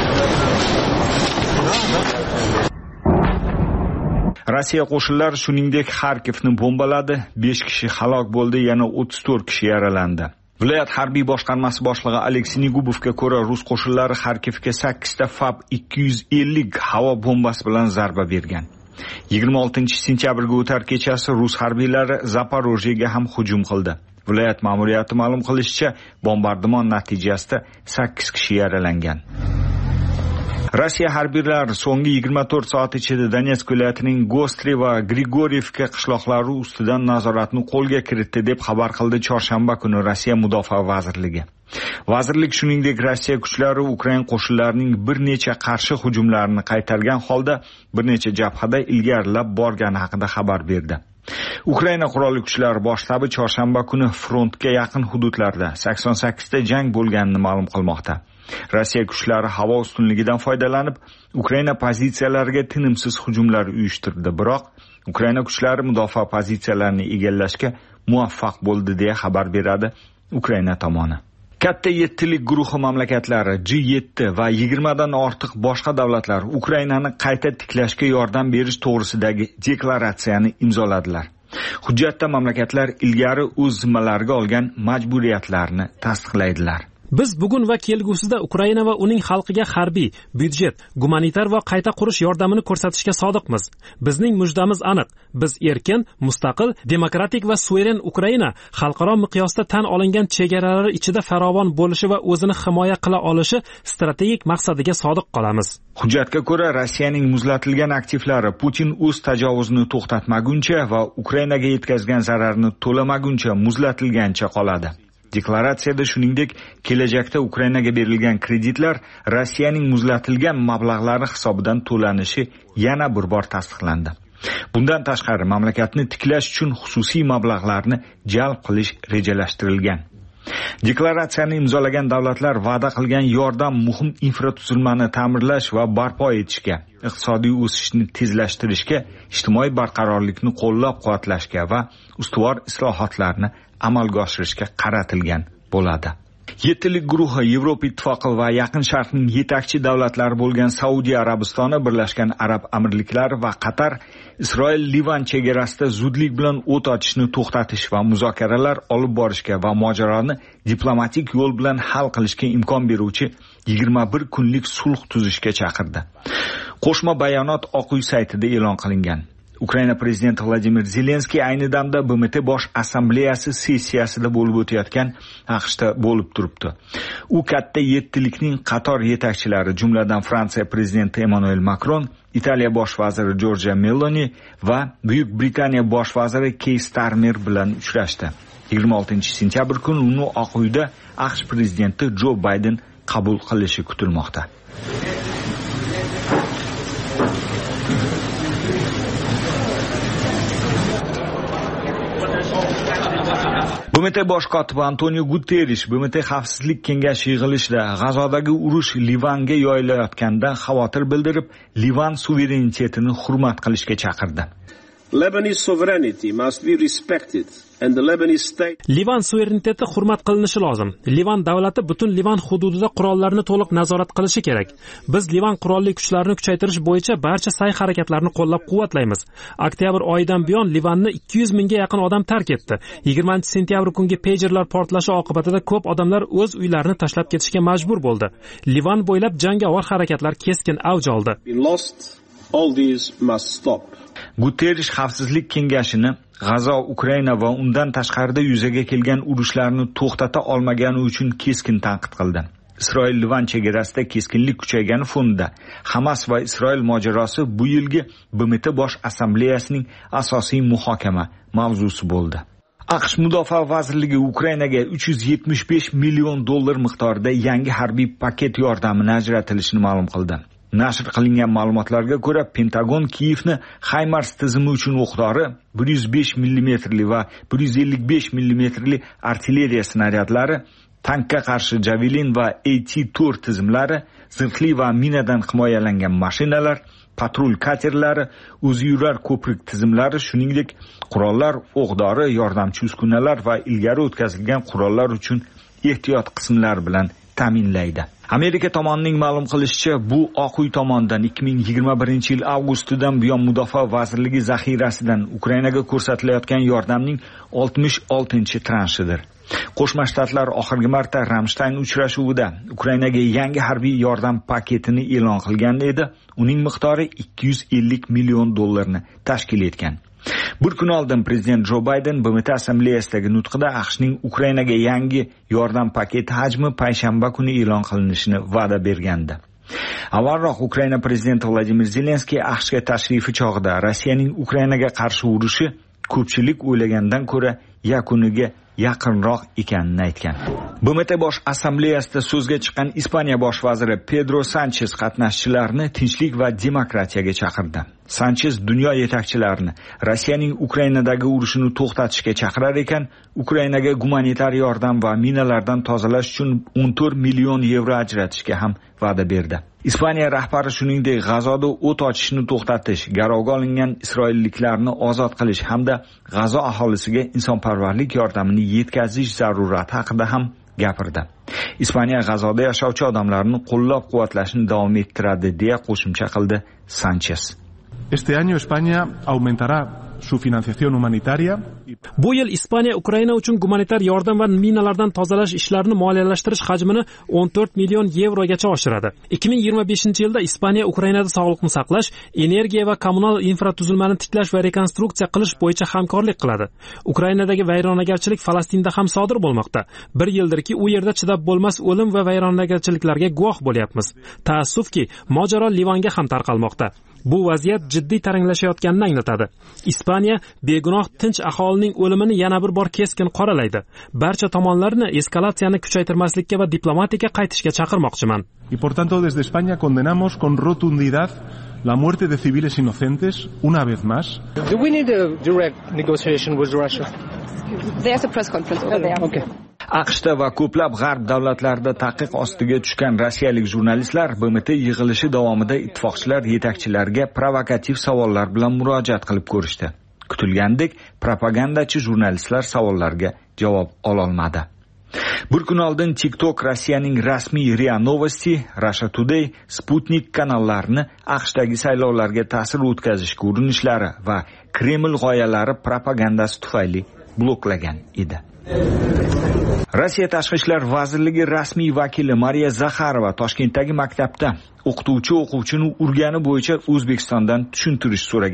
Rossiya qo'shinlari shuningdek Xarkivni bombaladi, 5 kishi halok bo'ldi, yana 34 kishi yaralandi. Viloyat harbiy boshqarmasi boshlig'i Aleksey Negubovga ko'ra, rus qo'shinlari Xarkivga 8 ta FAB-250 havo bombasi bilan zarba bergan. 26 sentyabrga o'tar kechasi rus harbiylari Zaporojyega ham hujum qildi. Viloyat ma'muriyati ma'lum qilishicha, bombardimon natijasida 8 kishi yaralangan. Rossiya harbiylari so'nggi 24 soat ichida Donetsk viloyatining Gostri va Grigorievka qishloqlari ustidan nazoratni qo'lga kiritdi deb xabar qildi chorshanba kuni Rossiya Mudofaa vazirligi. Vazirlik shuningdek Rossiya kuchlari Ukraina qo'shinlarining bir necha qarshi hujumlarini qaytargan holda bir necha jabhada ilgarilab borgani haqida xabar berdi. Ukraina qurolli kuchlari bosh shtabi chorshanba kuni frontga yaqin hududlarda 88 ta jang bo'lganini ma'lum qilmoqda. Rossiya kuchlari havo ustunligidan foydalanib, Ukraina pozitsiyalariga tinimsiz hujumlar uyushtirdi, biroq Ukraina kuchlari mudofaa pozitsiyalarini egallashga muvaffaq bo'ldi deya xabar beradi Ukraina tomoni. Katta 7lik guruhi mamlakatlari G7 va 20 dan ortiq boshqa davlatlar Ukrainani qayta tiklashga yordam berish to'g'risidagi deklaratsiyani imzoladilar. Hujjatda mamlakatlar ilgari o'z zimmalariga olgan majburiyatlarni tasdiqlaydilar. Biz bugun va kelgusida Ukraina va uning xalqiga harbiy, byudjet, gumanitar va qayta qurish yordamini ko'rsatishga sodiqmiz. Bizning mujdamiz aniq. Biz erkin, mustaqil, demokratik va suveren Ukraina xalqaro miqyosda tan olingan chegaralari ichida farovon bo'lishi va o'zini himoya qila olishi strategik maqsadiga sodiq qolamiz. Hujjatga ko'ra, Rossiyaning muzlatilgan aktivlari Putin o'z tajovuzini to'xtatmaguncha va Ukrainaga yetkazgan zararni to'lamaguncha muzlatilgancha qoladi. Deklaratsiyada shuningdek, kelajakda Ukrainaga berilgan kreditlar Rossiyaning muzlatilgan mablag'lari hisobidan to'lanishi yana bir bor tasdiqlandi. Bundan tashqari, mamlakatni tiklash uchun xususiy mablag'larni jalb qilish rejalashtirilgan. Deklaratsiyani imzolagan davlatlar va'da qilgan yordam muhim infratuzilmani ta'mirlash va barpo etishga, iqtisodiy o'sishni tezlashtirishga, ijtimoiy barqarorlikni qo'llab-quvvatlashga va ustuvor islohotlarni amalga oshirishga qaratilgan bo'ladi. 7lik guruhi Yevropa ittifoqi va Yaqin Sharqning yetakchi davlatlari bo'lgan Saudiya Arabistoni, Birlashgan Arab Amirliklari va Qatar Isroil-Livan chegarasida zudlik bilan o't ochishni to'xtatish va muzokaralar olib borishga va mojaroni diplomatik yo'l bilan hal qilishga imkon beruvchi 21 kunlik sulh tuzishga chaqirdi. Qo'shma bayonot Oq uy saytida e'lon qilingan. Ukraina prezidenti Vladimir Zelenskiy ayni damda BMT bosh assambleyasi sessiyasida bo'lib o'tayotgan AQShda bo'lib turibdi. U katta yettilikning qator yetakchilari, jumladan Fransiya prezidenti Emmanuel Macron, Italiya bosh vaziri Giorgia Meloni va Buyuk Britaniya bosh vaziri Keir Starmer bilan uchrashdi. 26-sentyabr kuni uni Oq uyda AQSh prezidenti Jo Bayden qabul qilishi kutilmoqda. BMT bosh kotibi Antonio Guterrish BMT xavfsizlik kengashi yig'ilishida G'azodagi urush Livanga yoyilayotganidan xavotir bildirib, Livan suverenitetini hurmat qilishga chaqirdi. Lebanese sovereignty must be respected and the Lebanese state Livan suvereniteti hurmat qilinishi lozim. Livan davlati butun Livan hududida qurollarni to'liq nazorat qilishi kerak. Biz Livan qurolli kuchlarini kuchaytirish bo'yicha barcha sa'y-harakatlarni qo'llab-quvvatlaymiz. Oktyabr oyidan buyon Livanni 200 mingga yaqin odam tark etdi. 20-sentyabr kungi pagerlar portlashi oqibatida ko'p odamlar o'z uylarini tashlab ketishga majbur bo'ldi. Livan bo'ylab jangovar harakatlar keskin avj oldi. All these must stop. Guterrish xavfsizlik kengashini G'azo, Ukraina va undan tashqarida yuzaga kelgan urushlarni to'xtata olmagani uchun keskin tanqid qildi. Isroil-Livan chegarasida keskinlik kuchaygani fonida Hamas va Isroil mojarosi bu yilgi BMT bosh assambleyasining asosiy muhokama mavzusi bo'ldi. AQSh Mudofaa vazirligi Ukrainaga $375 million miqdorida yangi harbiy paket yordamini ajratilishini ma'lum qildi. Nashr qilingan ma'lumotlarga ko'ra, Pentagon Kiyevni HIMARS tizimi uchun o'qdori 105 mm va 155 mm artilleriya snaryadlari, tankka qarshi Javelin va AT-4 tizimlari, zirhli va minadan himoyalangan mashinalar, patrul katerlari, o'zi yurar ko'prik tizimlari, shuningdek qurollar, o'qdori, yordamchi uskunalar va ilgari o'tkazilgan qurollar uchun ehtiyot qismlar bilan ta'minlaydi. Amerika tomonining ma'lum qilishicha, bu Oq uy tomonidan 2021-yil avgustidan buyon Mudofaa vazirligi zaxirasidan Ukrainaga ko'rsatilayotgan yordamning 66-transhidir. Qo'shma Shtatlar oxirgi marta Ramstein uchrashuvida Ukrainaga yangi harbiy yordam paketini e'lon qilgan edi. Uning miqdori $250 million tashkil etgan. Bir kun oldin prezident Jo Bayden BMT assambleyasidagi nutqida AQShning Ukrainaga yangi yordam paketi hajmi payshanba kuni e'lon qilinishini va'da bergandi. Avvalroq Ukraina prezidenti Vladimir Zelenskiy AQShga tashrifi chog'ida Rossiyaning Ukrainaga qarshi urushi ko'pchilik o'ylagandan ko'ra yakuniga yaqinroq ekanini aytgan. BMT bosh assambleyasida so'zga chiqqan Ispaniya bosh vaziri Pedro Sanchez qatnashchilarni tinchlik va demokratiyaga chaqirdi. Sanchez dunyo yetakchilarini Rossiyaning Ukrainadagi urushini to'xtatishga chaqirar ekan, Ukrainaga gumanitar yordam va minalardan tozalash uchun 14 million yevro ajratishga ham va'da berdi. Ispaniya rahbari shuningdek G'azoda o't ochishni to'xtatish, garovga olingan isroilliklarni ozod qilish hamda G'azo aholisiga insonparvarlik yordamini yetkazish zarurati haqida ham gapirdi. Ispaniya G'azoda yashovchi odamlarni qo'llab-quvvatlashni davom ettiradi deya qo'shimcha qildi Sanchez. Este año España aumentará su financiación humanitaria. Bu yil Ispaniya Ukraina uchun gumanitar yordam va minalardan tozalash ishlarini moliyalashtirish hajmini 14 million yevrogacha oshiradi. 2025-yilda Ispaniya Ukrainada sog'liqni saqlash, energiya va kommunal infratuzilmani tiklash va rekonstruksiya qilish bo'yicha hamkorlik qiladi. Ukrainadagi vayronagarchilik Falastinda ham sodir bo'lmoqda. Bir yildirki, u yerda chidab bo'lmas o'lim va vayronagarchiliklarga guvoh bo'lyapmiz. Taassufki, mojaro Livanga ham tarqalmoqda. Bu vaziyat jiddiy taranglashayotganini anglatadi. Ispaniya begunoh tinch aholining o'limini yana bir bor keskin qoralaydi. Barcha tomonlarni eskalatsiyani kuchaytirmaslikka va diplomatikaga qaytishga chaqirmoqchiman. Y por tanto desde España condenamos con rotundidad la muerte de civiles inocentes una vez más. Do we need a direct negotiation with Russia? There's a press conference over there. Okay. AQShda va ko'plab g'arb davlatlarida taqiq ostiga tushgan rossiyalik jurnalistlar BMT yig'ilishi davomida ittifoqchilar yetakchilariga provokativ savollar bilan murojaat qilib ko'rishdi. Kutilgandek, propagandachi jurnalistlar savollarga javob ololmadi. Bir kun oldin TikTok Rossiyaning rasmiy RIA Novosti, Russia Today, Sputnik kanallarni AQShdagi saylovlarga ta'sir o'tkazishga urinishlari va Kreml g'oyalari propagandasi tufayli bloklagan edi. Rossiya Tashqi ishlar vazirligi rasmiy vakili Mariya Zakharova Toshkentdagi maktabda o'qituvchini urgani bo'yicha O'zbekistondan tushuntirish so'ragan.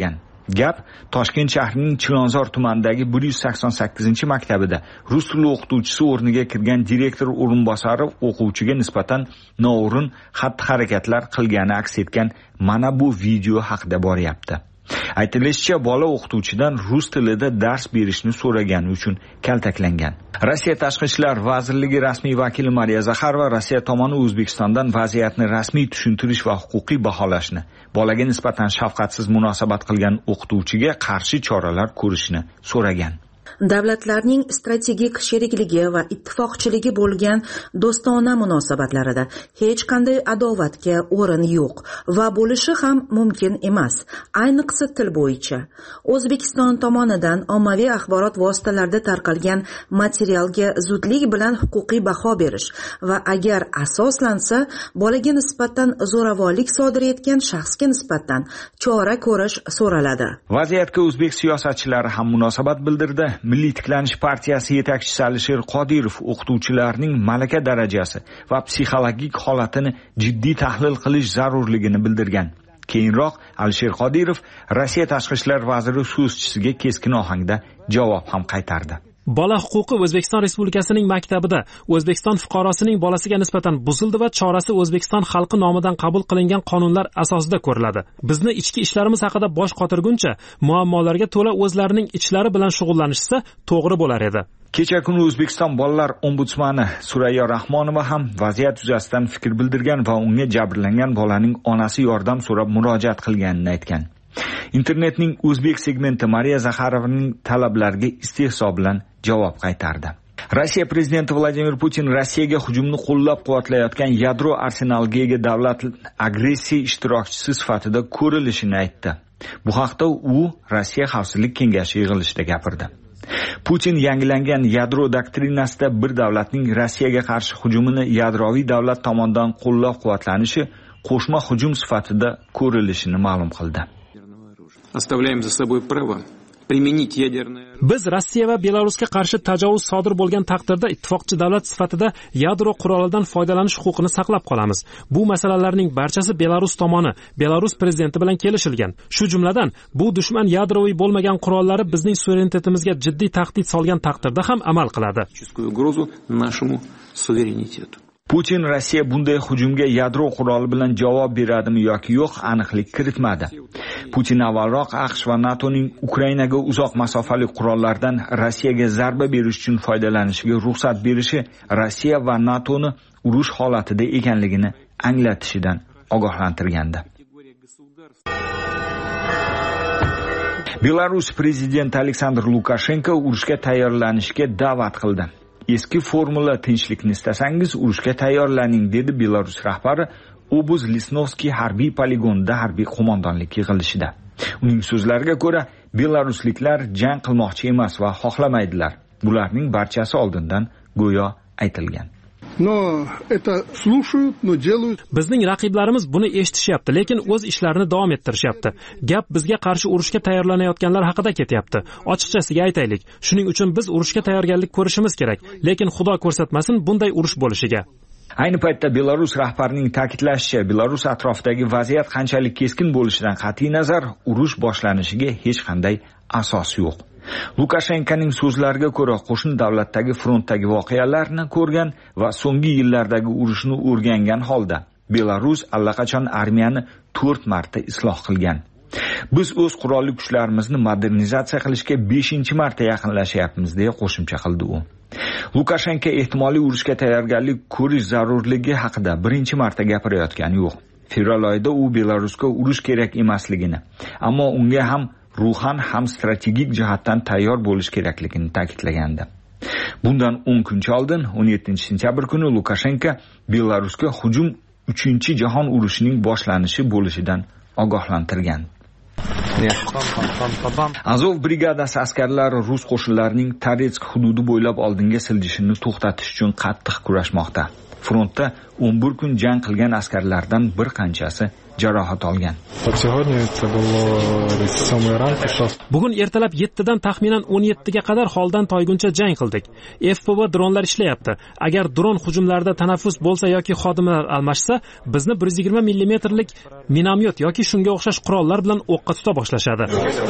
Gap Toshkent shahrining Chilonzor tumanidagi 188-maktabida rus tili o'qituvchisi o'rniga kirgan direktor o'rinbosari o'quvchiga nisbatan noo'rin xatti-harakatlar qilgani aks etgan mana bu video haqida boryapti. Aytilishicha, bola o'qituvchidan rus tilida dars berishni so'ragani uchun kaltaklangan. Rossiya Tashqi ishlar vazirligi rasmiy vakili Mariya Zakharova Rossiya tomoni O'zbekistondan vaziyatni rasmiy tushuntirish va huquqiy baholashni, bolaga nisbatan shafqatsiz munosabat qilgan o'qituvchiga qarshi choralar ko'rishni so'ragan. Davlatlarning strategik sherikligi va ittifoqchiligi bo'lgan do'stona munosabatlarida hech qanday adovatga o'rin yo'q va bo'lishi ham mumkin emas. Ayniqsa til bo'yicha. O'zbekiston tomonidan ommaviy axborot vositalarida tarqalgan materialga zudlik bilan huquqiy baho berish va agar asoslansa, bolaga nisbatan zo'ravonlik sodir etgan shaxsga nisbatan chora ko'rish so'raladi. Vaziyatga o'zbek siyosatchilari ham munosabat bildirdi. Milliy tiklanish partiyasi yetakchisi Alisher Qodirov o'qituvchilarning malaka darajasi va psixologik holatini jiddiy tahlil qilish zarurligini bildirgan. Keyinroq Alisher Qodirov Rossiya Tashqi ishlar vaziri so'zchisiga keskin ohangda javob ham qaytardi. Bola huquqi O'zbekiston Respublikasining maktabida O'zbekiston fuqarosining bolasiga nisbatan buzildi va chorasi O'zbekiston xalqi nomidan qabul qilingan qonunlar asosida ko'riladi. Bizni ichki ishlarimiz haqida bosh qotirguncha muammolarga to'la o'zlarining ichlari bilan shug'ullanishsa to'g'ri bo'lar edi. Kecha kuni O'zbekiston bolalar ombudsmani Surayyo Rahmonova ham vaziyat yuzasidan fikr bildirgan va unga jabrlangan bolaning onasi yordam so'rab murojaat qilganini aytgan. Internetning o'zbek segmenti Mariya Zakharovaning talablariga istehzo bilan javob qaytardi. Rossiya prezidenti Vladimir Putin Rossiyaga hujumni qo'llab-quvvatlayotgan yadro arsenaliga ega davlat agressiya ishtirokchisi sifatida ko'rilishini aytdi. Bu haqda u Rossiya Xavfsizlik kengashi yig'ilishida gapirdi. Putin yangilangan yadro doktrinasida bir davlatning Rossiyaga qarshi hujumini yadroviy davlat tomonidan qo'llab-quvvatlanishi qo'shma hujum sifatida ko'rilishini ma'lum qildi. Оставляем за собой право применить ядерное. Biz Rossiya va Belarusga qarshi tajovuz sodir bo'lgan taqdirda ittifoqchi davlat sifatida yadro qurolidan foydalanish huquqini saqlab qolamiz. Bu masalalarning barchasi Belarus tomoni, Belarus prezidenti bilan kelishilgan. Shu jumladan bu dushman yadroviy bo'lmagan qurollari bizning suverenitetimizga jiddiy tahdid solgan taqdirda ham amal qiladi. Угрозу нашему суверенитету. Putin Rossiya bunday hujumga yadro quroli bilan javob beradimi yoki yo'q aniqlik kiritmadi. Putin avvalroq AQSh va NATOning Ukrainaga uzoq masofali qurollardan Rossiyaga zarba berish uchun foydalanishiga ruxsat berishi Rossiya va NATOni urush holatida ekanligini anglatishidan ogohlantirgandi. Belarus prezidenti Aleksandr Lukashenko urushga tayyorlanishga da'vat qildi. Eski formula tinchlikni istasangiz urushga tayyorlaning dedi Belarus rahbari Obuz Lisnovskiy harbiy poligonida harbiy qo'mondonlik yig'ilishida. Uning so'zlariga ko'ra, belarusliklar jang qilmoqchi emas va xohlamaydilar. Bularning barchasi oldindan go'yo aytilgan. Bizning raqiblarimiz buni eshitishyapti, lekin o'z ishlarini davom ettirishyapti. Gap bizga qarshi urushga tayyorlanayotganlar haqida ketyapti. Ochiqchasiga aytaylik, shuning uchun biz urushga tayyorgarlik ko'rishimiz kerak, lekin Xudo ko'rsatmasin bunday urush bo'lishiga. Ayni paytda Belarus rahbarining ta'kidlashicha, Belarus atrofidagi vaziyat qanchalik keskin bo'lishidan qat'iy nazar, urush boshlanishiga hech qanday asos yo'q. Lukashenkoning so'zlariga ko'ra, qo'shni davlatdagi frontdagi voqealarni ko'rgan va so'nggi yillardagi urushni o'rgangan holda Belarus allaqachon armiyani 4 marta isloh qilgan. Biz o'z qurolli kuchlarimizni modernizatsiya qilishga 5-marta yaqinlashyapmiz deya qo'shimcha qildi u. Lukashenko ehtimoliy urushga tayyorgarlik ko'rish zarurligi haqida birinchi marta gapirayotgani yo'q. Fevral oyida u Belarusga urush kerak emasligini, ammo unga ham ruhan ham strategik jihatdan tayyor bo'lish kerakligini ta'kidlagandi. Bundan 10 kun oldin 17-sentyabr kuni Lukashenko Belarusga hujum 3-jahon urushining boshlanishi bo'lishidan ogohlantirgan. Azov brigadasi askarlari rus qo'shinlarining Toretsk hududi bo'ylab oldinga siljishini to'xtatish uchun qattiq kurashmoqda. Frontda 11 kun jang qilgan askarlardan bir qanchasi jarohat olgan. Bugun ertalab 7 dan taxminan 17 ga qadar holdan toyguncha jang qildik. FPV dronlar ishlayapti. Agar dron hujumlarida tanaffus bo'lsa yoki xodimlar almashsa, bizni 120 mm minomyot yoki shunga o'xshash qurollar bilan o'qqa tuta boshlashadi.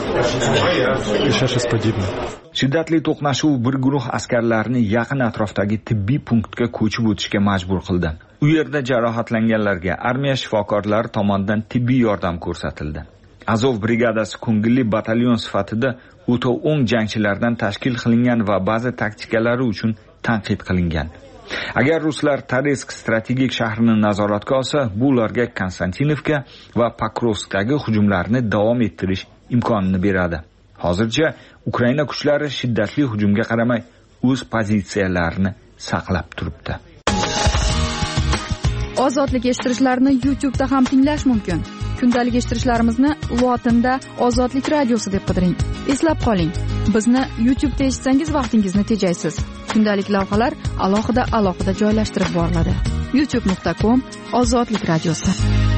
Shiddatli to'qnashuv bir guruh askarlarni yaqin atrofdagi tibbiy punktga ko'chib o'tishga majbur qildi. U yerda jarohatlanganlarga armiya shifokorlari tomonidan tibbiy yordam ko'rsatildi. Azov brigadasi ko'ngilli batalyon sifatida o'ta o'ng jangchilardan tashkil qilingan va ba'zi taktikalari uchun tanqid qilingan. Agar ruslar Toretsk strategik shahrini nazoratga olsa, bu ularga Konstantinovka va Pokrovskdagi hujumlarni davom ettirish imkonini beradi. Hozircha Ukraina kuchlari shiddatli hujumga qaramay o'z pozitsiyalarini saqlab turibdi. Ozodlik eshittirishlarni YouTube'da ham tinglash mumkin. Kundalik eshittirishlarimizni lotinda Ozodlik radiosi deb qidiring. Eslab qoling, bizni YouTube'da eshitsangiz vaqtingizni tejaysiz. Kundalik lavhalar alohida joylashtirib boriladi. youtube.com/Ozodlik radiosi.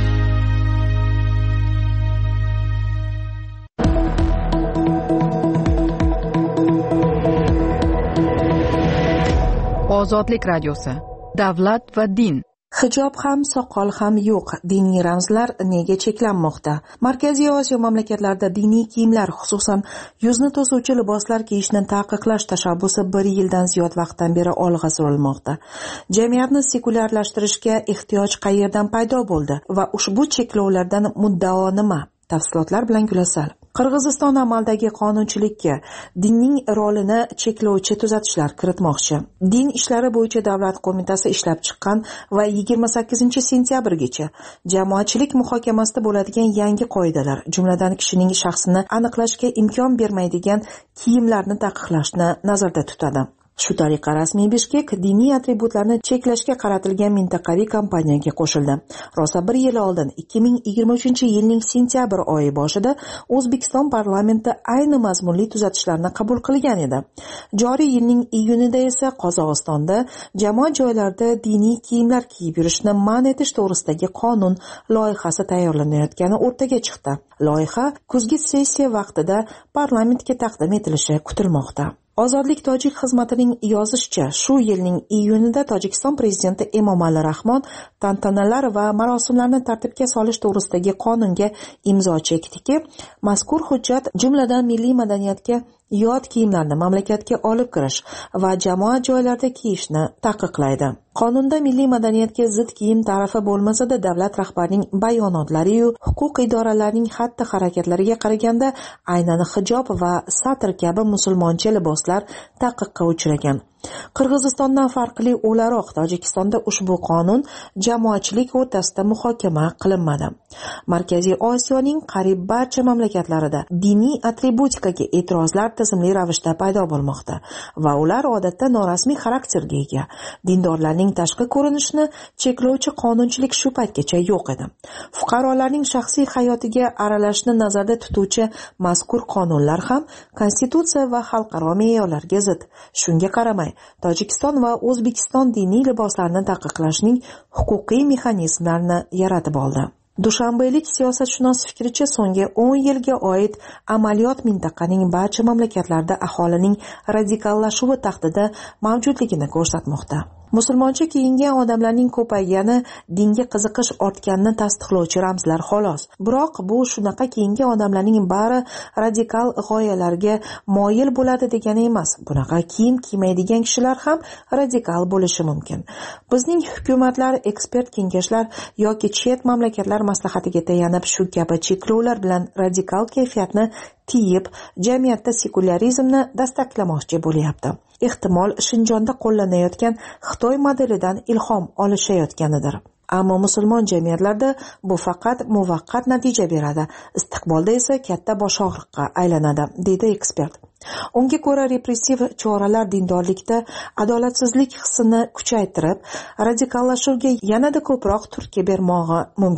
Ozodlik radiosi. Davlat va din. Hijob ham, soqol ham yo'q. Diniy ramzlar nega cheklanmoqda? Markaziy Osiyo mamlakatlarida diniy kiyimlar, xususan yuzni to'suvchi liboslar kiyishni taqiqlash tashabbusi 1 yildan ziyod vaqtdan beri olg'a surilmoqda. Jamiyatni sekulyarlashtirishga ehtiyoj qayerdan paydo bo'ldi va ushbu cheklovlardan muddao nima? Tafsilotlar bilan Gulasal. Qirg'iziston amaldagi qonunchilikka dinning rolini cheklovchi tuzatishlar kiritmoqchi. Din ishlari bo'yicha davlat qo'mitasi ishlab chiqqan va 28-sentyabrgacha jamoatchilik muhokamasida bo'ladigan yangi qoidalar, jumladan kishining shaxsini aniqlashga imkon bermaydigan kiyimlarni taqiqlashni nazarda tutadi. Shu tariqa rasmiy Bishkek diniy atributlarni cheklashga qaratilgan mintaqaviy kampaniyaga qo'shildi. Rosa 1 yil oldin 2023-yilning sentyabr oyi boshida O'zbekiston parlamenti ayni mazmunli tuzatishlarni qabul qilgan edi. Joriy yilning iyunida esa Qozog'istonda jamoat joylarida diniy kiyimlar kiyib yurishni man etish to'g'risidagi qonun loyihasi tayyorlanayotgani o'rtaga chiqdi. Loyiha kuzgi sessiya vaqtida parlamentga taqdim etilishi kutilmoqda. Ozodlik tojik xizmatining yozishicha, shu yilning iyunida Tojikiston prezidenti Emomali Rahmon tantanalar va marosimlarni tartibga solish to'g'risidagi qonunga imzo chekdiki, mazkur hujjat jumladan milliy madaniyatga yot kiyimlarni mamlakatga olib kirish va jamoat joylarida kiyishni taqiqlaydi. Qonunda milliy madaniyatga zid kiyim ta'rifi bo'lmasa-da, davlat rahbarining bayonotlari-yu huquq idoralarining xatti-harakatlariga qaraganda aynan hijob va satr kabi musulmoncha liboslar taqiqqa uchragan. Qirg'izistondan farqli o'laroq Tojikistonda ushbu qonun jamoatchilik o'rtasida muhokama qilinmadi. Markaziy Osiyoning qariyb barcha mamlakatlarida diniy atributikaga e'tirozlar tizimli ravishda paydo bo'lmoqda va ular odatda norasmiy xarakterga ega. Dindorlarning tashqi ko'rinishini cheklovchi qonunchilik shu paytgacha yo'q edi. Fuqarolarning shaxsiy hayotiga aralashishni nazarda tutuvchi mazkur qonunlar ham konstitutsiya va xalqaro me'yorlarga zid. Shunga qaramay Tojikiston va O'zbekiston diniy liboslarni taqiqlashning huquqiy mexanizmlarini yaratib oldi. Dushanbelik siyosatshunos fikricha, so'nggi 10 yilga oid amaliyot mintaqaning barcha mamlakatlarida aholining radikallashuvi tahdidi mavjudligini ko'rsatmoqda. Musulmoncha kiyingan odamlarning ko'paygani dinga qiziqish ortganini tasdiqlovchi ramzlar xolos. Biroq bu shunaqa kiyingan odamlarning bari radikal g'oyalarga moyil bo'ladi degani emas. Bunaqa kiyim kiymaydigan kishilar ham radikal bo'lishi mumkin. Bizning hukumatlar, ekspert kengashlar yoki chet mamlakatlar maslahatiga tayanib shu kabi cheklovlar bilan radikal kayfiyatni tiyib, jamiyatda sekularizmni dastaklamoqchi bo'lyapti. Ehtimol Shinjonda qo'llanayotgan Xitoy modelidan ilhom olishayotganidir. Ammo musulmon jamiyatlarda bu faqat muvaqqat natija beradi, istiqbolda esa katta bosh og'riqqa aylanadi, deydi ekspert. Unga ko'ra, repressiv choralar dindorlikda adolatsizlik hissini kuchaytirib, radikallashuvga yanada ko'proq turtki bermog'i mumkin.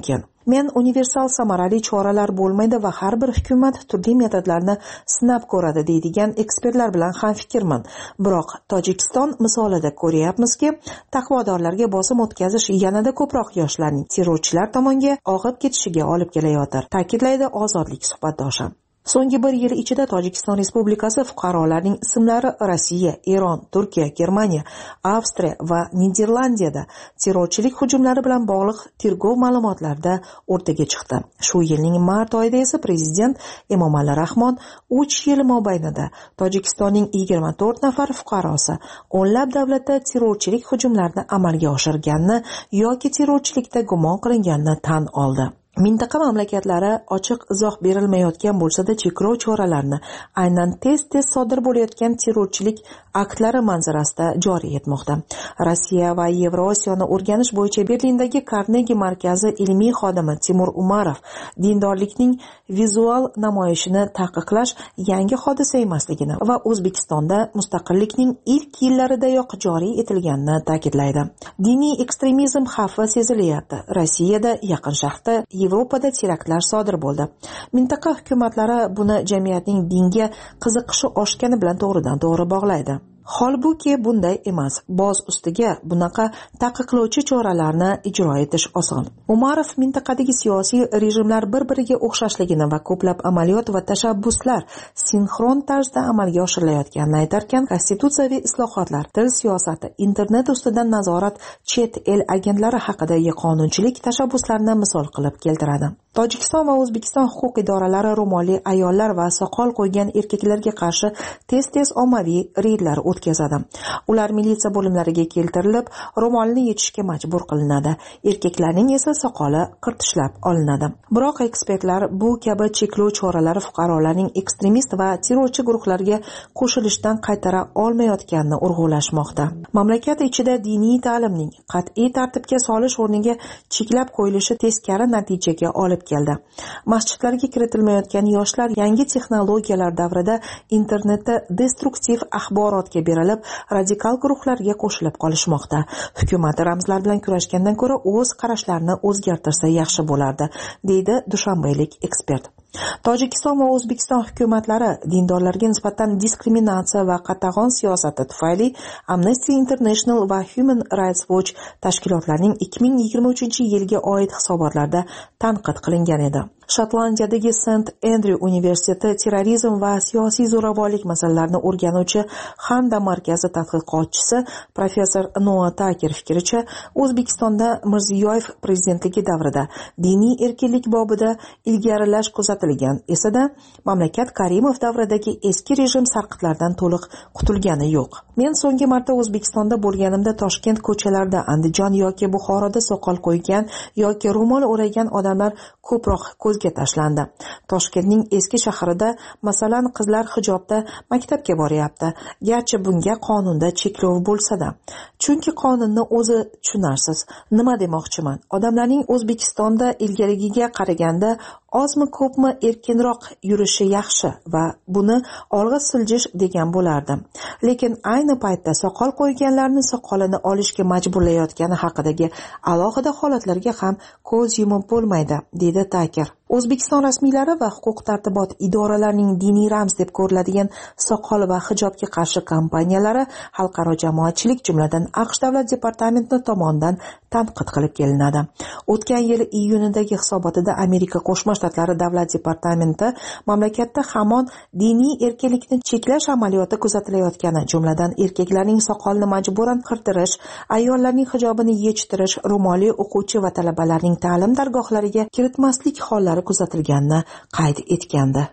Men universal samarali choralar bo'lmaydi va har bir hukumat turli metodlarni sinab ko'radi deydigan ekspertlar bilan ham fikrman. Biroq Tojikiston misolida ko'ryapmizki, taqvodorlarga bosim o'tkazish yanada ko'proq yoshlarning terrorchilar tomonga og'ib ketishiga olib kelayotir, ta'kidlaydi Ozodlik suhbatdoshi. So'nggi bir yil ichida Tojikiston Respublikasi fuqarolarining ismlari Rossiya, Eron, Turkiya, Germaniya, Avstriya va Niderlandiyada terrorchilik hujumlari bilan bog'liq tergov ma'lumotlarida o'rtaga chiqdi. Shu yilning mart oyida esa prezident Emomali Rahmon 3 yil mobaynida Tojikistonning 24 nafar fuqarosi o'nlab davlatda terrorchilik hujumlarini amalga oshirganini yoki terrorchilikda gumon qilinganini tan oldi. Mintaqa mamlakatlari ochiq izoh berilmayotgan bo'lsa-da, cheklov choralarini aynan tez-tez sodir bo'layotgan terrorchilik aktlari manzarasida joriy etmoqda. Rossiya va Yevrosiyoni o'rganish bo'yicha Berlindagi Carnegie markazi ilmiy xodimi Timur Umarov dindorlikning vizual namoyishini taqiqlash yangi hodisa emasligini va O'zbekistonda mustaqillikning ilk yillaridayoq joriy etilganini ta'kidlaydi. Diniy ekstremizm xavfi sezilyapti. Rossiyada, Yaqin Sharqda, Yevropada teraktlar sodir bo'ldi. Mintaqa hukumatlari buni jamiyatning dinga qiziqishi oshgani bilan to'g'ridan-to'g'ri bog'laydi. Holbuki bunday emas. Boz ustiga bunaqa taqiqlovchi choralarni ijro etish oson. Umarov mintaqadagi siyosiy rejimlar bir-biriga o'xshashligini va ko'plab amaliyot va tashabbuslar sinxron tarzda amalga oshirilayotganini aytarkan, konstitutsiyaviy islohotlar, til siyosati, internet ustidan nazorat, chet el agentlari haqidagi qonunchilik tashabbuslarini misol qilib keltiradi. Tojikiston va O'zbekiston huquq idoralari ro'molli ayollar va soqol qo'ygan erkaklarga qarshi tez-tez ommaviy reydlar o'tkazadi. Ular militsiya bo'limlariga keltirilib, ro'molni yechishga majbur qilinadi. Erkaklarning esa soqoli qirtishlab olinadi. Biroq ekspertlar bu kabi cheklov choralari fuqarolarning ekstremist va terrorchi guruhlarga qo'shilishdan qaytara olmayotganini urg'ulashmoqda. Mamlakat ichida diniy ta'limning qat'iy tartibga solish o'rniga cheklab qo'yilishi teskari natijaga olib keldi. Masjidlarga kiritilmayotgan yoshlar yangi texnologiyalar davrida internetda destruktiv axborotga berilib, radikal guruhlarga qo'shilib qolishmoqda. Hukumat ramzlar bilan kurashgandan ko'ra o'z qarashlarini o'zgartirsa yaxshi bo'lardi, deydi dushanbeylik ekspert. Tojikiston va O'zbekiston hukumatlari dindorlarga nisbatan diskriminatsiya va qatag'on siyosati tufayli Amnesty International va Human Rights Watch tashkilotlarining 2023-yilga oid hisobotlarda tanqid qilingan edi. Shotlandiyadagi St. Andrew universiteti terrorizm va siyosiy zo'ravonlik masalalarini o'rganuvchi hamda markazi tadqiqotchisi professor Noah Taker fikricha, O'zbekistonda Mirziyoyev prezidentligi davrida diniy erkinlik bobida ilgarilash kuzatilgan esa-da, mamlakat Karimov davridagi eski rejim sarqitlardan to'liq qutulgani yo'q. Men so'nggi marta O'zbekistonda bo'lganimda Toshkent ko'chalarida, Andijon yoki Buxoroda soqol qo'ygan yoki ro'mol o'ragan odamlar ko'proq ko'zga tashlandi. Toshkentning eski shahrida, masalan, qizlar hijobda maktabga boryapti. Garchi bunga qonunda cheklov bo'lsa-da. Chunki qonunni o'zi tushunarsiz. Nima demoqchiman? Odamlarning O'zbekistonda ilgarigiga qaraganda ozmi ko'pmi erkinroq yurishi yaxshi va buni olg'a siljish degan bo'lardi. Lekin ayni paytda soqol qo'yganlarni soqolini olishga majburlayotgani haqidagi alohida holatlarga ham ko'z yumib bo'lmaydi, dedi Taker. O'zbekiston rasmiylari va huquq-tartibot idoralarining diniy ramz deb ko'riladigan soqol va hijobga qarshi kampaniyalari xalqaro jamoatchilik, jumladan AQSh davlat departamenti tomonidan tanqid qilib kelinadi. O'tgan yil iyunidagi hisobotida Amerika Qo'shma Shtatlari davlat departamenti mamlakatda hamon diniy erkinlikni cheklash amaliyoti kuzatilayotgani, jumladan erkaklarning soqolini majburan qirtirish, ayollarning hijobini yechtirish, ro'molli o'quvchi va talabalarning ta'lim dargohlariga kiritmaslik hollari kuzatilganini qayd etgandi.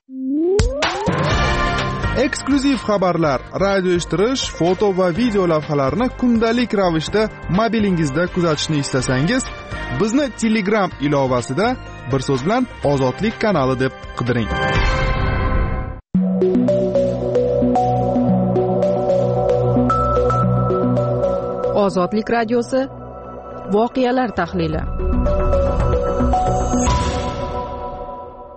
Eksklyuziv xabarlar, radio eshittirish, foto va video lavhalarni kundalik ravishda mobilingizda kuzatishni istasangiz, bizni Telegram ilovasida bir so'z bilan Ozodlik kanali deb qidiring. Ozodlik radiosi voqealar tahlili.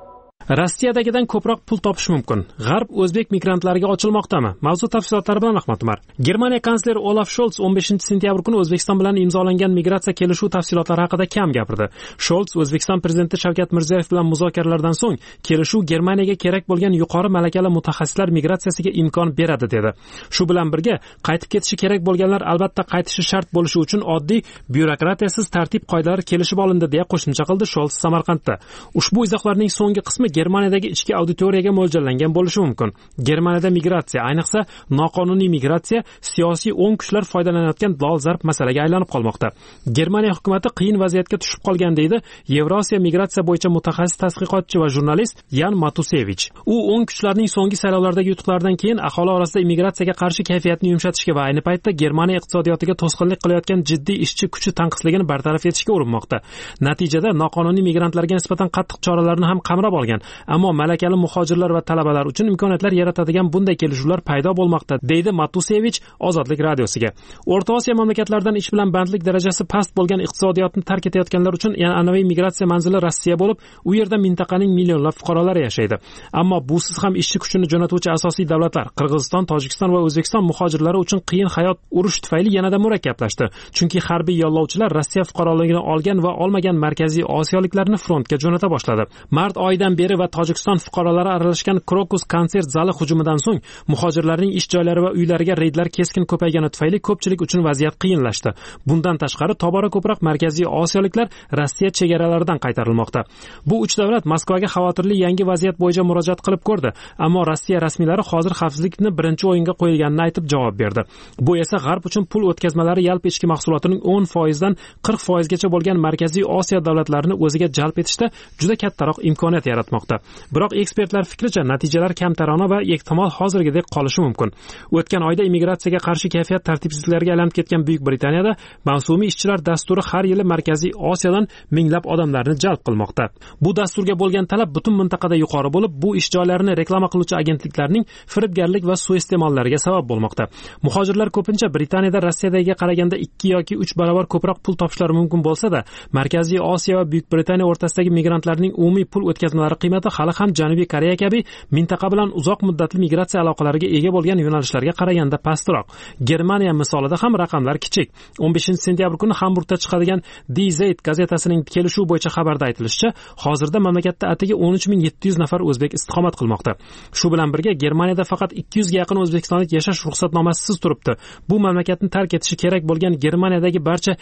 Rossiyadagidan ko'proq pul topish mumkin. G'arb o'zbek migrantlariga ochilmoqdami? Mavzu tafsilotlari bilan Ahmad Umar. Germaniya kansleri Olaf Scholz 15-sentyabr kuni O'zbekiston bilan imzolangan migratsiya kelishuv tafsilotlari haqida kam gapirdi. Scholz O'zbekiston prezidenti Shavkat Mirziyoyev bilan muzokaralardan so'ng kelishuv Germaniyaga kerak bo'lgan yuqori malakali mutaxassislar migratsiyasiga imkon beradi dedi. Shu bilan birga qaytib ketishi kerak bo'lganlar albatta qaytishi shart bo'lishi uchun oddiy byurokratiyasiz tartib-qoidalar kelishib olindi deya qo'shimcha qildi Scholz Samarqandda. Ushbu izohlarning so'nggi qismi Germaniyadagi ichki auditoriyaga mo'ljallangan bo'lishi mumkin. Germaniyada migratsiya, ayniqsa noqonuniy migratsiya siyosiy o'ng kuchlar foydalanayotgan dolzarb masalaga aylanib qolmoqda. Germaniya hukumatı qiyin vaziyatga tushib qolgan deydi Yevrosiya migratsiya bo'yicha mutaxassis tadqiqotchi va jurnalist Yan Matusevich. U o'ng kuchlarning so'nggi saylovlardagi yutuqlaridan keyin aholi orasida immigratsiyaga qarshi kayfiyatni yumshatishga va ayni paytda Germaniya iqtisodiyotiga to'sqinlik qilayotgan jiddiy ishchi kuchi tanqisligini bartaraf etishga urinmoqda. Natijada noqonuniy migrantlarga nisbatan qattiq choralarni ham qamrab olgan, ammo malakali muhojirlar va talabalar uchun imkoniyatlar yaratadigan bunday kelishuvlar paydo bo'lmoqda, deydi Matusevich Ozodlik radiosiga. O'rta Osiyo mamlakatlaridan ish bilan bandlik darajasi past bo'lgan iqtisodiyotni tark etayotganlar uchun an'anaviy migratsiya manzili Rossiya bo'lib, u yerda mintaqaning millionlab fuqarolari yashaydi. Ammo busiz ham ishchi kuchini jo'natuvchi asosiy davlatlar Qirg'iziston, Tojikiston va O'zbekiston muhojirlari uchun qiyin hayot urush tufayli yanada murakkablashdi. Chunki harbiy yollovchilar Rossiya fuqaroligini olgan va olmagan markaziy osiyoliklarni frontga jo'nata boshladi. Mart oyidan beri va Tojikiston fuqarolari aralashgan Krokus konsert zali hujumidan so'ng muhojirlarning ish joylari va uylariga reydlar keskin ko'paygani tufayli ko'pchilik uchun vaziyat qiyinlashdi. Bundan tashqari tobora ko'proq markaziy osiyoliklar Rossiya chegaralaridan qaytarilmoqda. Bu uch davlat Moskvaga xavotirli yangi vaziyat bo'yicha murojaat qilib ko'rdi, ammo Rossiya rasmiylari hozir xavfsizlikni birinchi o'yinga qo'yilganini aytib javob berdi. Bu esa G'arb uchun pul o'tkazmalari yalpi ichki mahsulotining 10% dan 40% gacha bo'lgan markaziy Osiyo davlatlarini o'ziga jalb etishda juda kattaroq imkoniyat yaratmoqda. Biroq ekspertlar fikricha natijalar kamtarona va ehtimol hozirgidek qolishi mumkin. O'tgan oyda immigratsiyaga qarshi kayfiyat tartibsizliklarga aylanib ketgan Buyuk Britaniyada mavsumiy ishchilar dasturi har yili markaziy Osiyodan minglab odamlarni jalb qilmoqda. Bu dasturga bo'lgan talab butun mintaqada yuqori bo'lib, bu ish joylarini reklama qiluvchi agentliklarning firibgarlik va suiiste'mollariga sabab bo'lmoqda. Muhojirlar ko'pincha Britaniyada Rossiyadagiga qaraganda 2 yoki 3 barobar ko'proq pul topishlari mumkin bo'lsa-da, Markaziy Osiyo va Buyuk Britaniya o'rtasidagi migrantlarning umumiy pul o'tkazmalari qiymati hali ham Janubiy Koreya kabi mintaqa bilan uzoq muddatli migratsiya aloqalariga ega bo'lgan yo'nalishlarga qaraganda pastroq. Germaniya misolida ham raqamlar kichik. 15-sentyabr kuni Hamburgda chiqadigan Die Zeit gazetasining kelishuv bo'yicha xabarda aytilishicha, hozirda mamlakatda atigi 13700 nafar o'zbek istiqomat qilmoqda. Shu bilan birga Germaniyada faqat 200 ga yaqin o'zbekistonlik yashash ruxsatnomasisiz turibdi. Bu mamlakatni tark etishi kerak bo'lgan Germaniyadagi barcha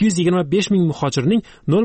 225 ming muhojirning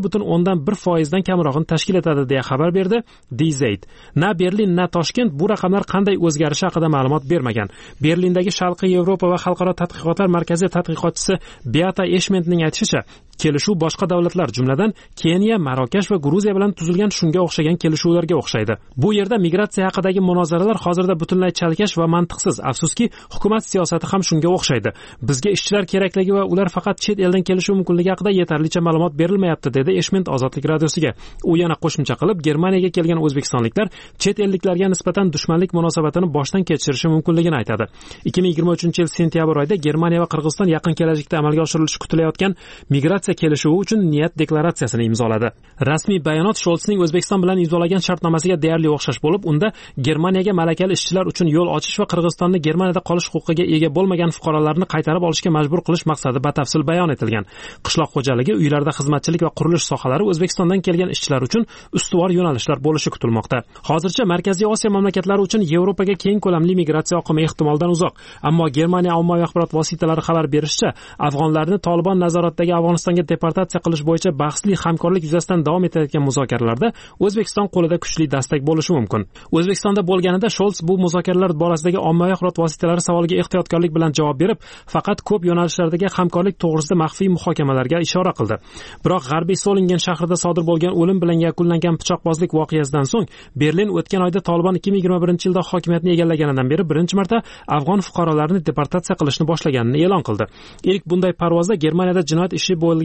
0.1% dan kamrog'ini tashkil etadi deya xabar berdi Die Zeit. Na Berlin, na Toshkent bu raqamlar qanday o'zgarishi haqida ma'lumot bermagan. Berlindagi Sharqiy Yevropa va xalqaro tadqiqotlar markazi tadqiqotchisi Beata Eschmentning aytishicha, kelishuv boshqa davlatlar, jumladan Keniya, Marokash va Gruziya bilan tuzilgan shunga o'xshagan kelishuvlarga o'xshaydi. Bu yerda migratsiya haqidagi munozaralar hozirda butunlay chalkash va mantiqsiz. Afsuski, hukumat siyosati ham shunga o'xshaydi. Bizga ishchilar kerakligi va ular faqat chet eldan kelishi mumkinligi haqida yetarlicha ma'lumot berilmayapti, dedi Eschment Ozodlik radiosiga. U yana qo'shimcha qilib, Germaniyaga kelgan o'zbekistonliklar chet elliklarga nisbatan dushmanlik munosabatini boshdan kechirishi mumkinligini aytadi. 2023-yil sentyabr oyida Germaniya va Qirg'iziston yaqin kelajakda amalga oshirilishi kutilayotgan migratsiya kelishuvi uchun niyat deklaratsiyasini imzoladi. Rasmiy bayonot Scholzning O'zbekiston bilan imzolagan shartnomasiga deyarli o'xshash bo'lib, unda Germaniyaga malakali ishchilar uchun yo'l ochish va Qirg'izistonda Germaniyada qolish huquqiga ega bo'lmagan fuqarolarni qaytarib olishga majbur qilish maqsadi batafsil bayon etilgan. Qishloq xo'jaligi, uylarda xizmatchilik va qurilish sohalari O'zbekistondan kelgan ishchilar uchun ustuvor yo'nalishlar bo'lishi kutilmoqda. Hozircha Markaziy Osiyo mamlakatlari uchun Yevropaga keng ko'lamli migratsiya oqimi ehtimoldan uzoq, ammo Germaniya ommaviy axborot vositalari xabar berishicha, afg'onlarni Tolibon nazoratidagi Afg'onistonga deportatsiya qilish bo'yicha bahsli hamkorlik yuzasidan davom etayotgan muzokaralarda O'zbekiston qo'lida kuchli dastak bo'lishi mumkin. O'zbekistonda bo'lganida Scholz bu muzokaralar borasidagi ommaviy axborot vositalari savoliga ehtiyotkorlik bilan javob berib, faqat ko'p yo'nalishlardagi hamkorlik to'g'risida maxfiy muhokamalarga ishora qildi. Biroq G'arbiy Solingen shahrida sodir bo'lgan o'lim bilan yakunlangan pichoqbozlik voqeasidan so'ng Berlin o'tgan oyda Tolibon 2021-yilda hokimiyatni egallaganidan beri birinchi marta afg'on fuqarolarini deportatsiya qilishni boshlaganini e'lon qildi. Ilk bunday parvozda Germaniyada jinoyat ishi bo'lgan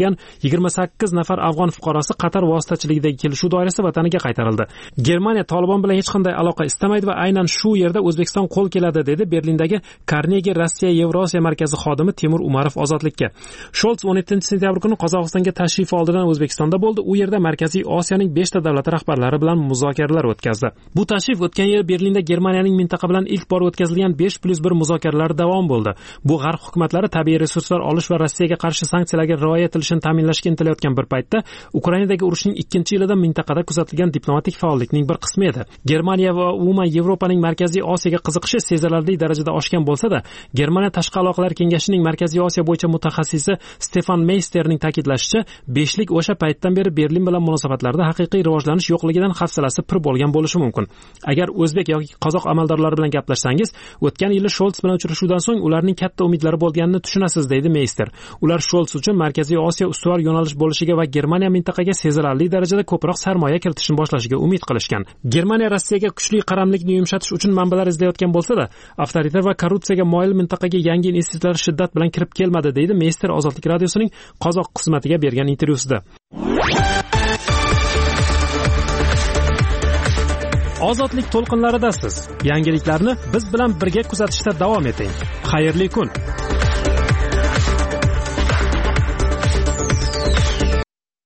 bo'lgan 28 nafar afg'on fuqarosi Qatar vositachiligidagi kelishuv doirasida vataniga qaytarildi. Germaniya Tolibon bilan hech qanday aloqa istamaydi va aynan shu yerda O'zbekiston qo'l keladi, dedi Berlindagi Carnegie Rossiya Yevrosiya markazi xodimi Temur Umarov Ozodlikka. Sholts 17-sentyabr kuni Qozog'istonga tashrif oldidan O'zbekistonda bo'ldi. U yerda Markaziy Osiyoning 5 ta davlati rahbarlari bilan muzokaralar o'tkazdi. Bu tashrif o'tgan yil Berlinda Germaniyaning mintaqa bilan ilk bor o'tkazilgan 5+1 muzokaralari davom bo'ldi. Bu g'arb hukumatlari tabiiy resurslar olish va Rossiyaga qarshi sanksiyalarga rioya etilishini ta'minlashga intilayotgan bir paytda Ukrainadagi urushning 2-yilida mintaqada kuzatilgan diplomatik faollikning bir qismi edi. Germaniya va umuman Yevropaning Markaziy Osiyoga qiziqishi sezilarli darajada oshgan bo'lsa-da, Germaniya tashqi aloqalar kengashining Markaziy Osiyo bo'yicha mutaxassisi Stefan Meisterning ta'kidlashicha, beshlik o'sha paytdan beri Berlin bilan munosabatlarda haqiqiy rivojlanish yo'qligidan hafsalasi pir bo'lgan bo'lishi mumkin. Agar o'zbek yoki qozoq amaldorlari bilan gaplashsangiz, o'tgan yili Sholts bilan uchrashuvdan so'ng ularning katta umidlari bo'lganini tushunasiz, deydi Meister. Ular Sholts uchun Markaziy Osiyo ustuvor yo'nalish bo'lishiga va Germaniya mintaqaga sezilarli darajada ko'proq sarmoya kiritishni boshlashiga umid qilishgan. Germaniya Rossiyaga kuchli qaramlikni yumshatish uchun manbalar izlayotgan bo'lsa-da, avtoritar va korrupsiyaga moyil mintaqaga yangi investitsiyalar shiddat bilan kirib kelmadi, deydi Meister Ozodlik radiosining qozoq xizmatiga bergan intervyusida. Ozodlik to'lqinlaridasiz. Yangiliklarni biz bilan birga kuzatishda davom eting. Xayrli kun.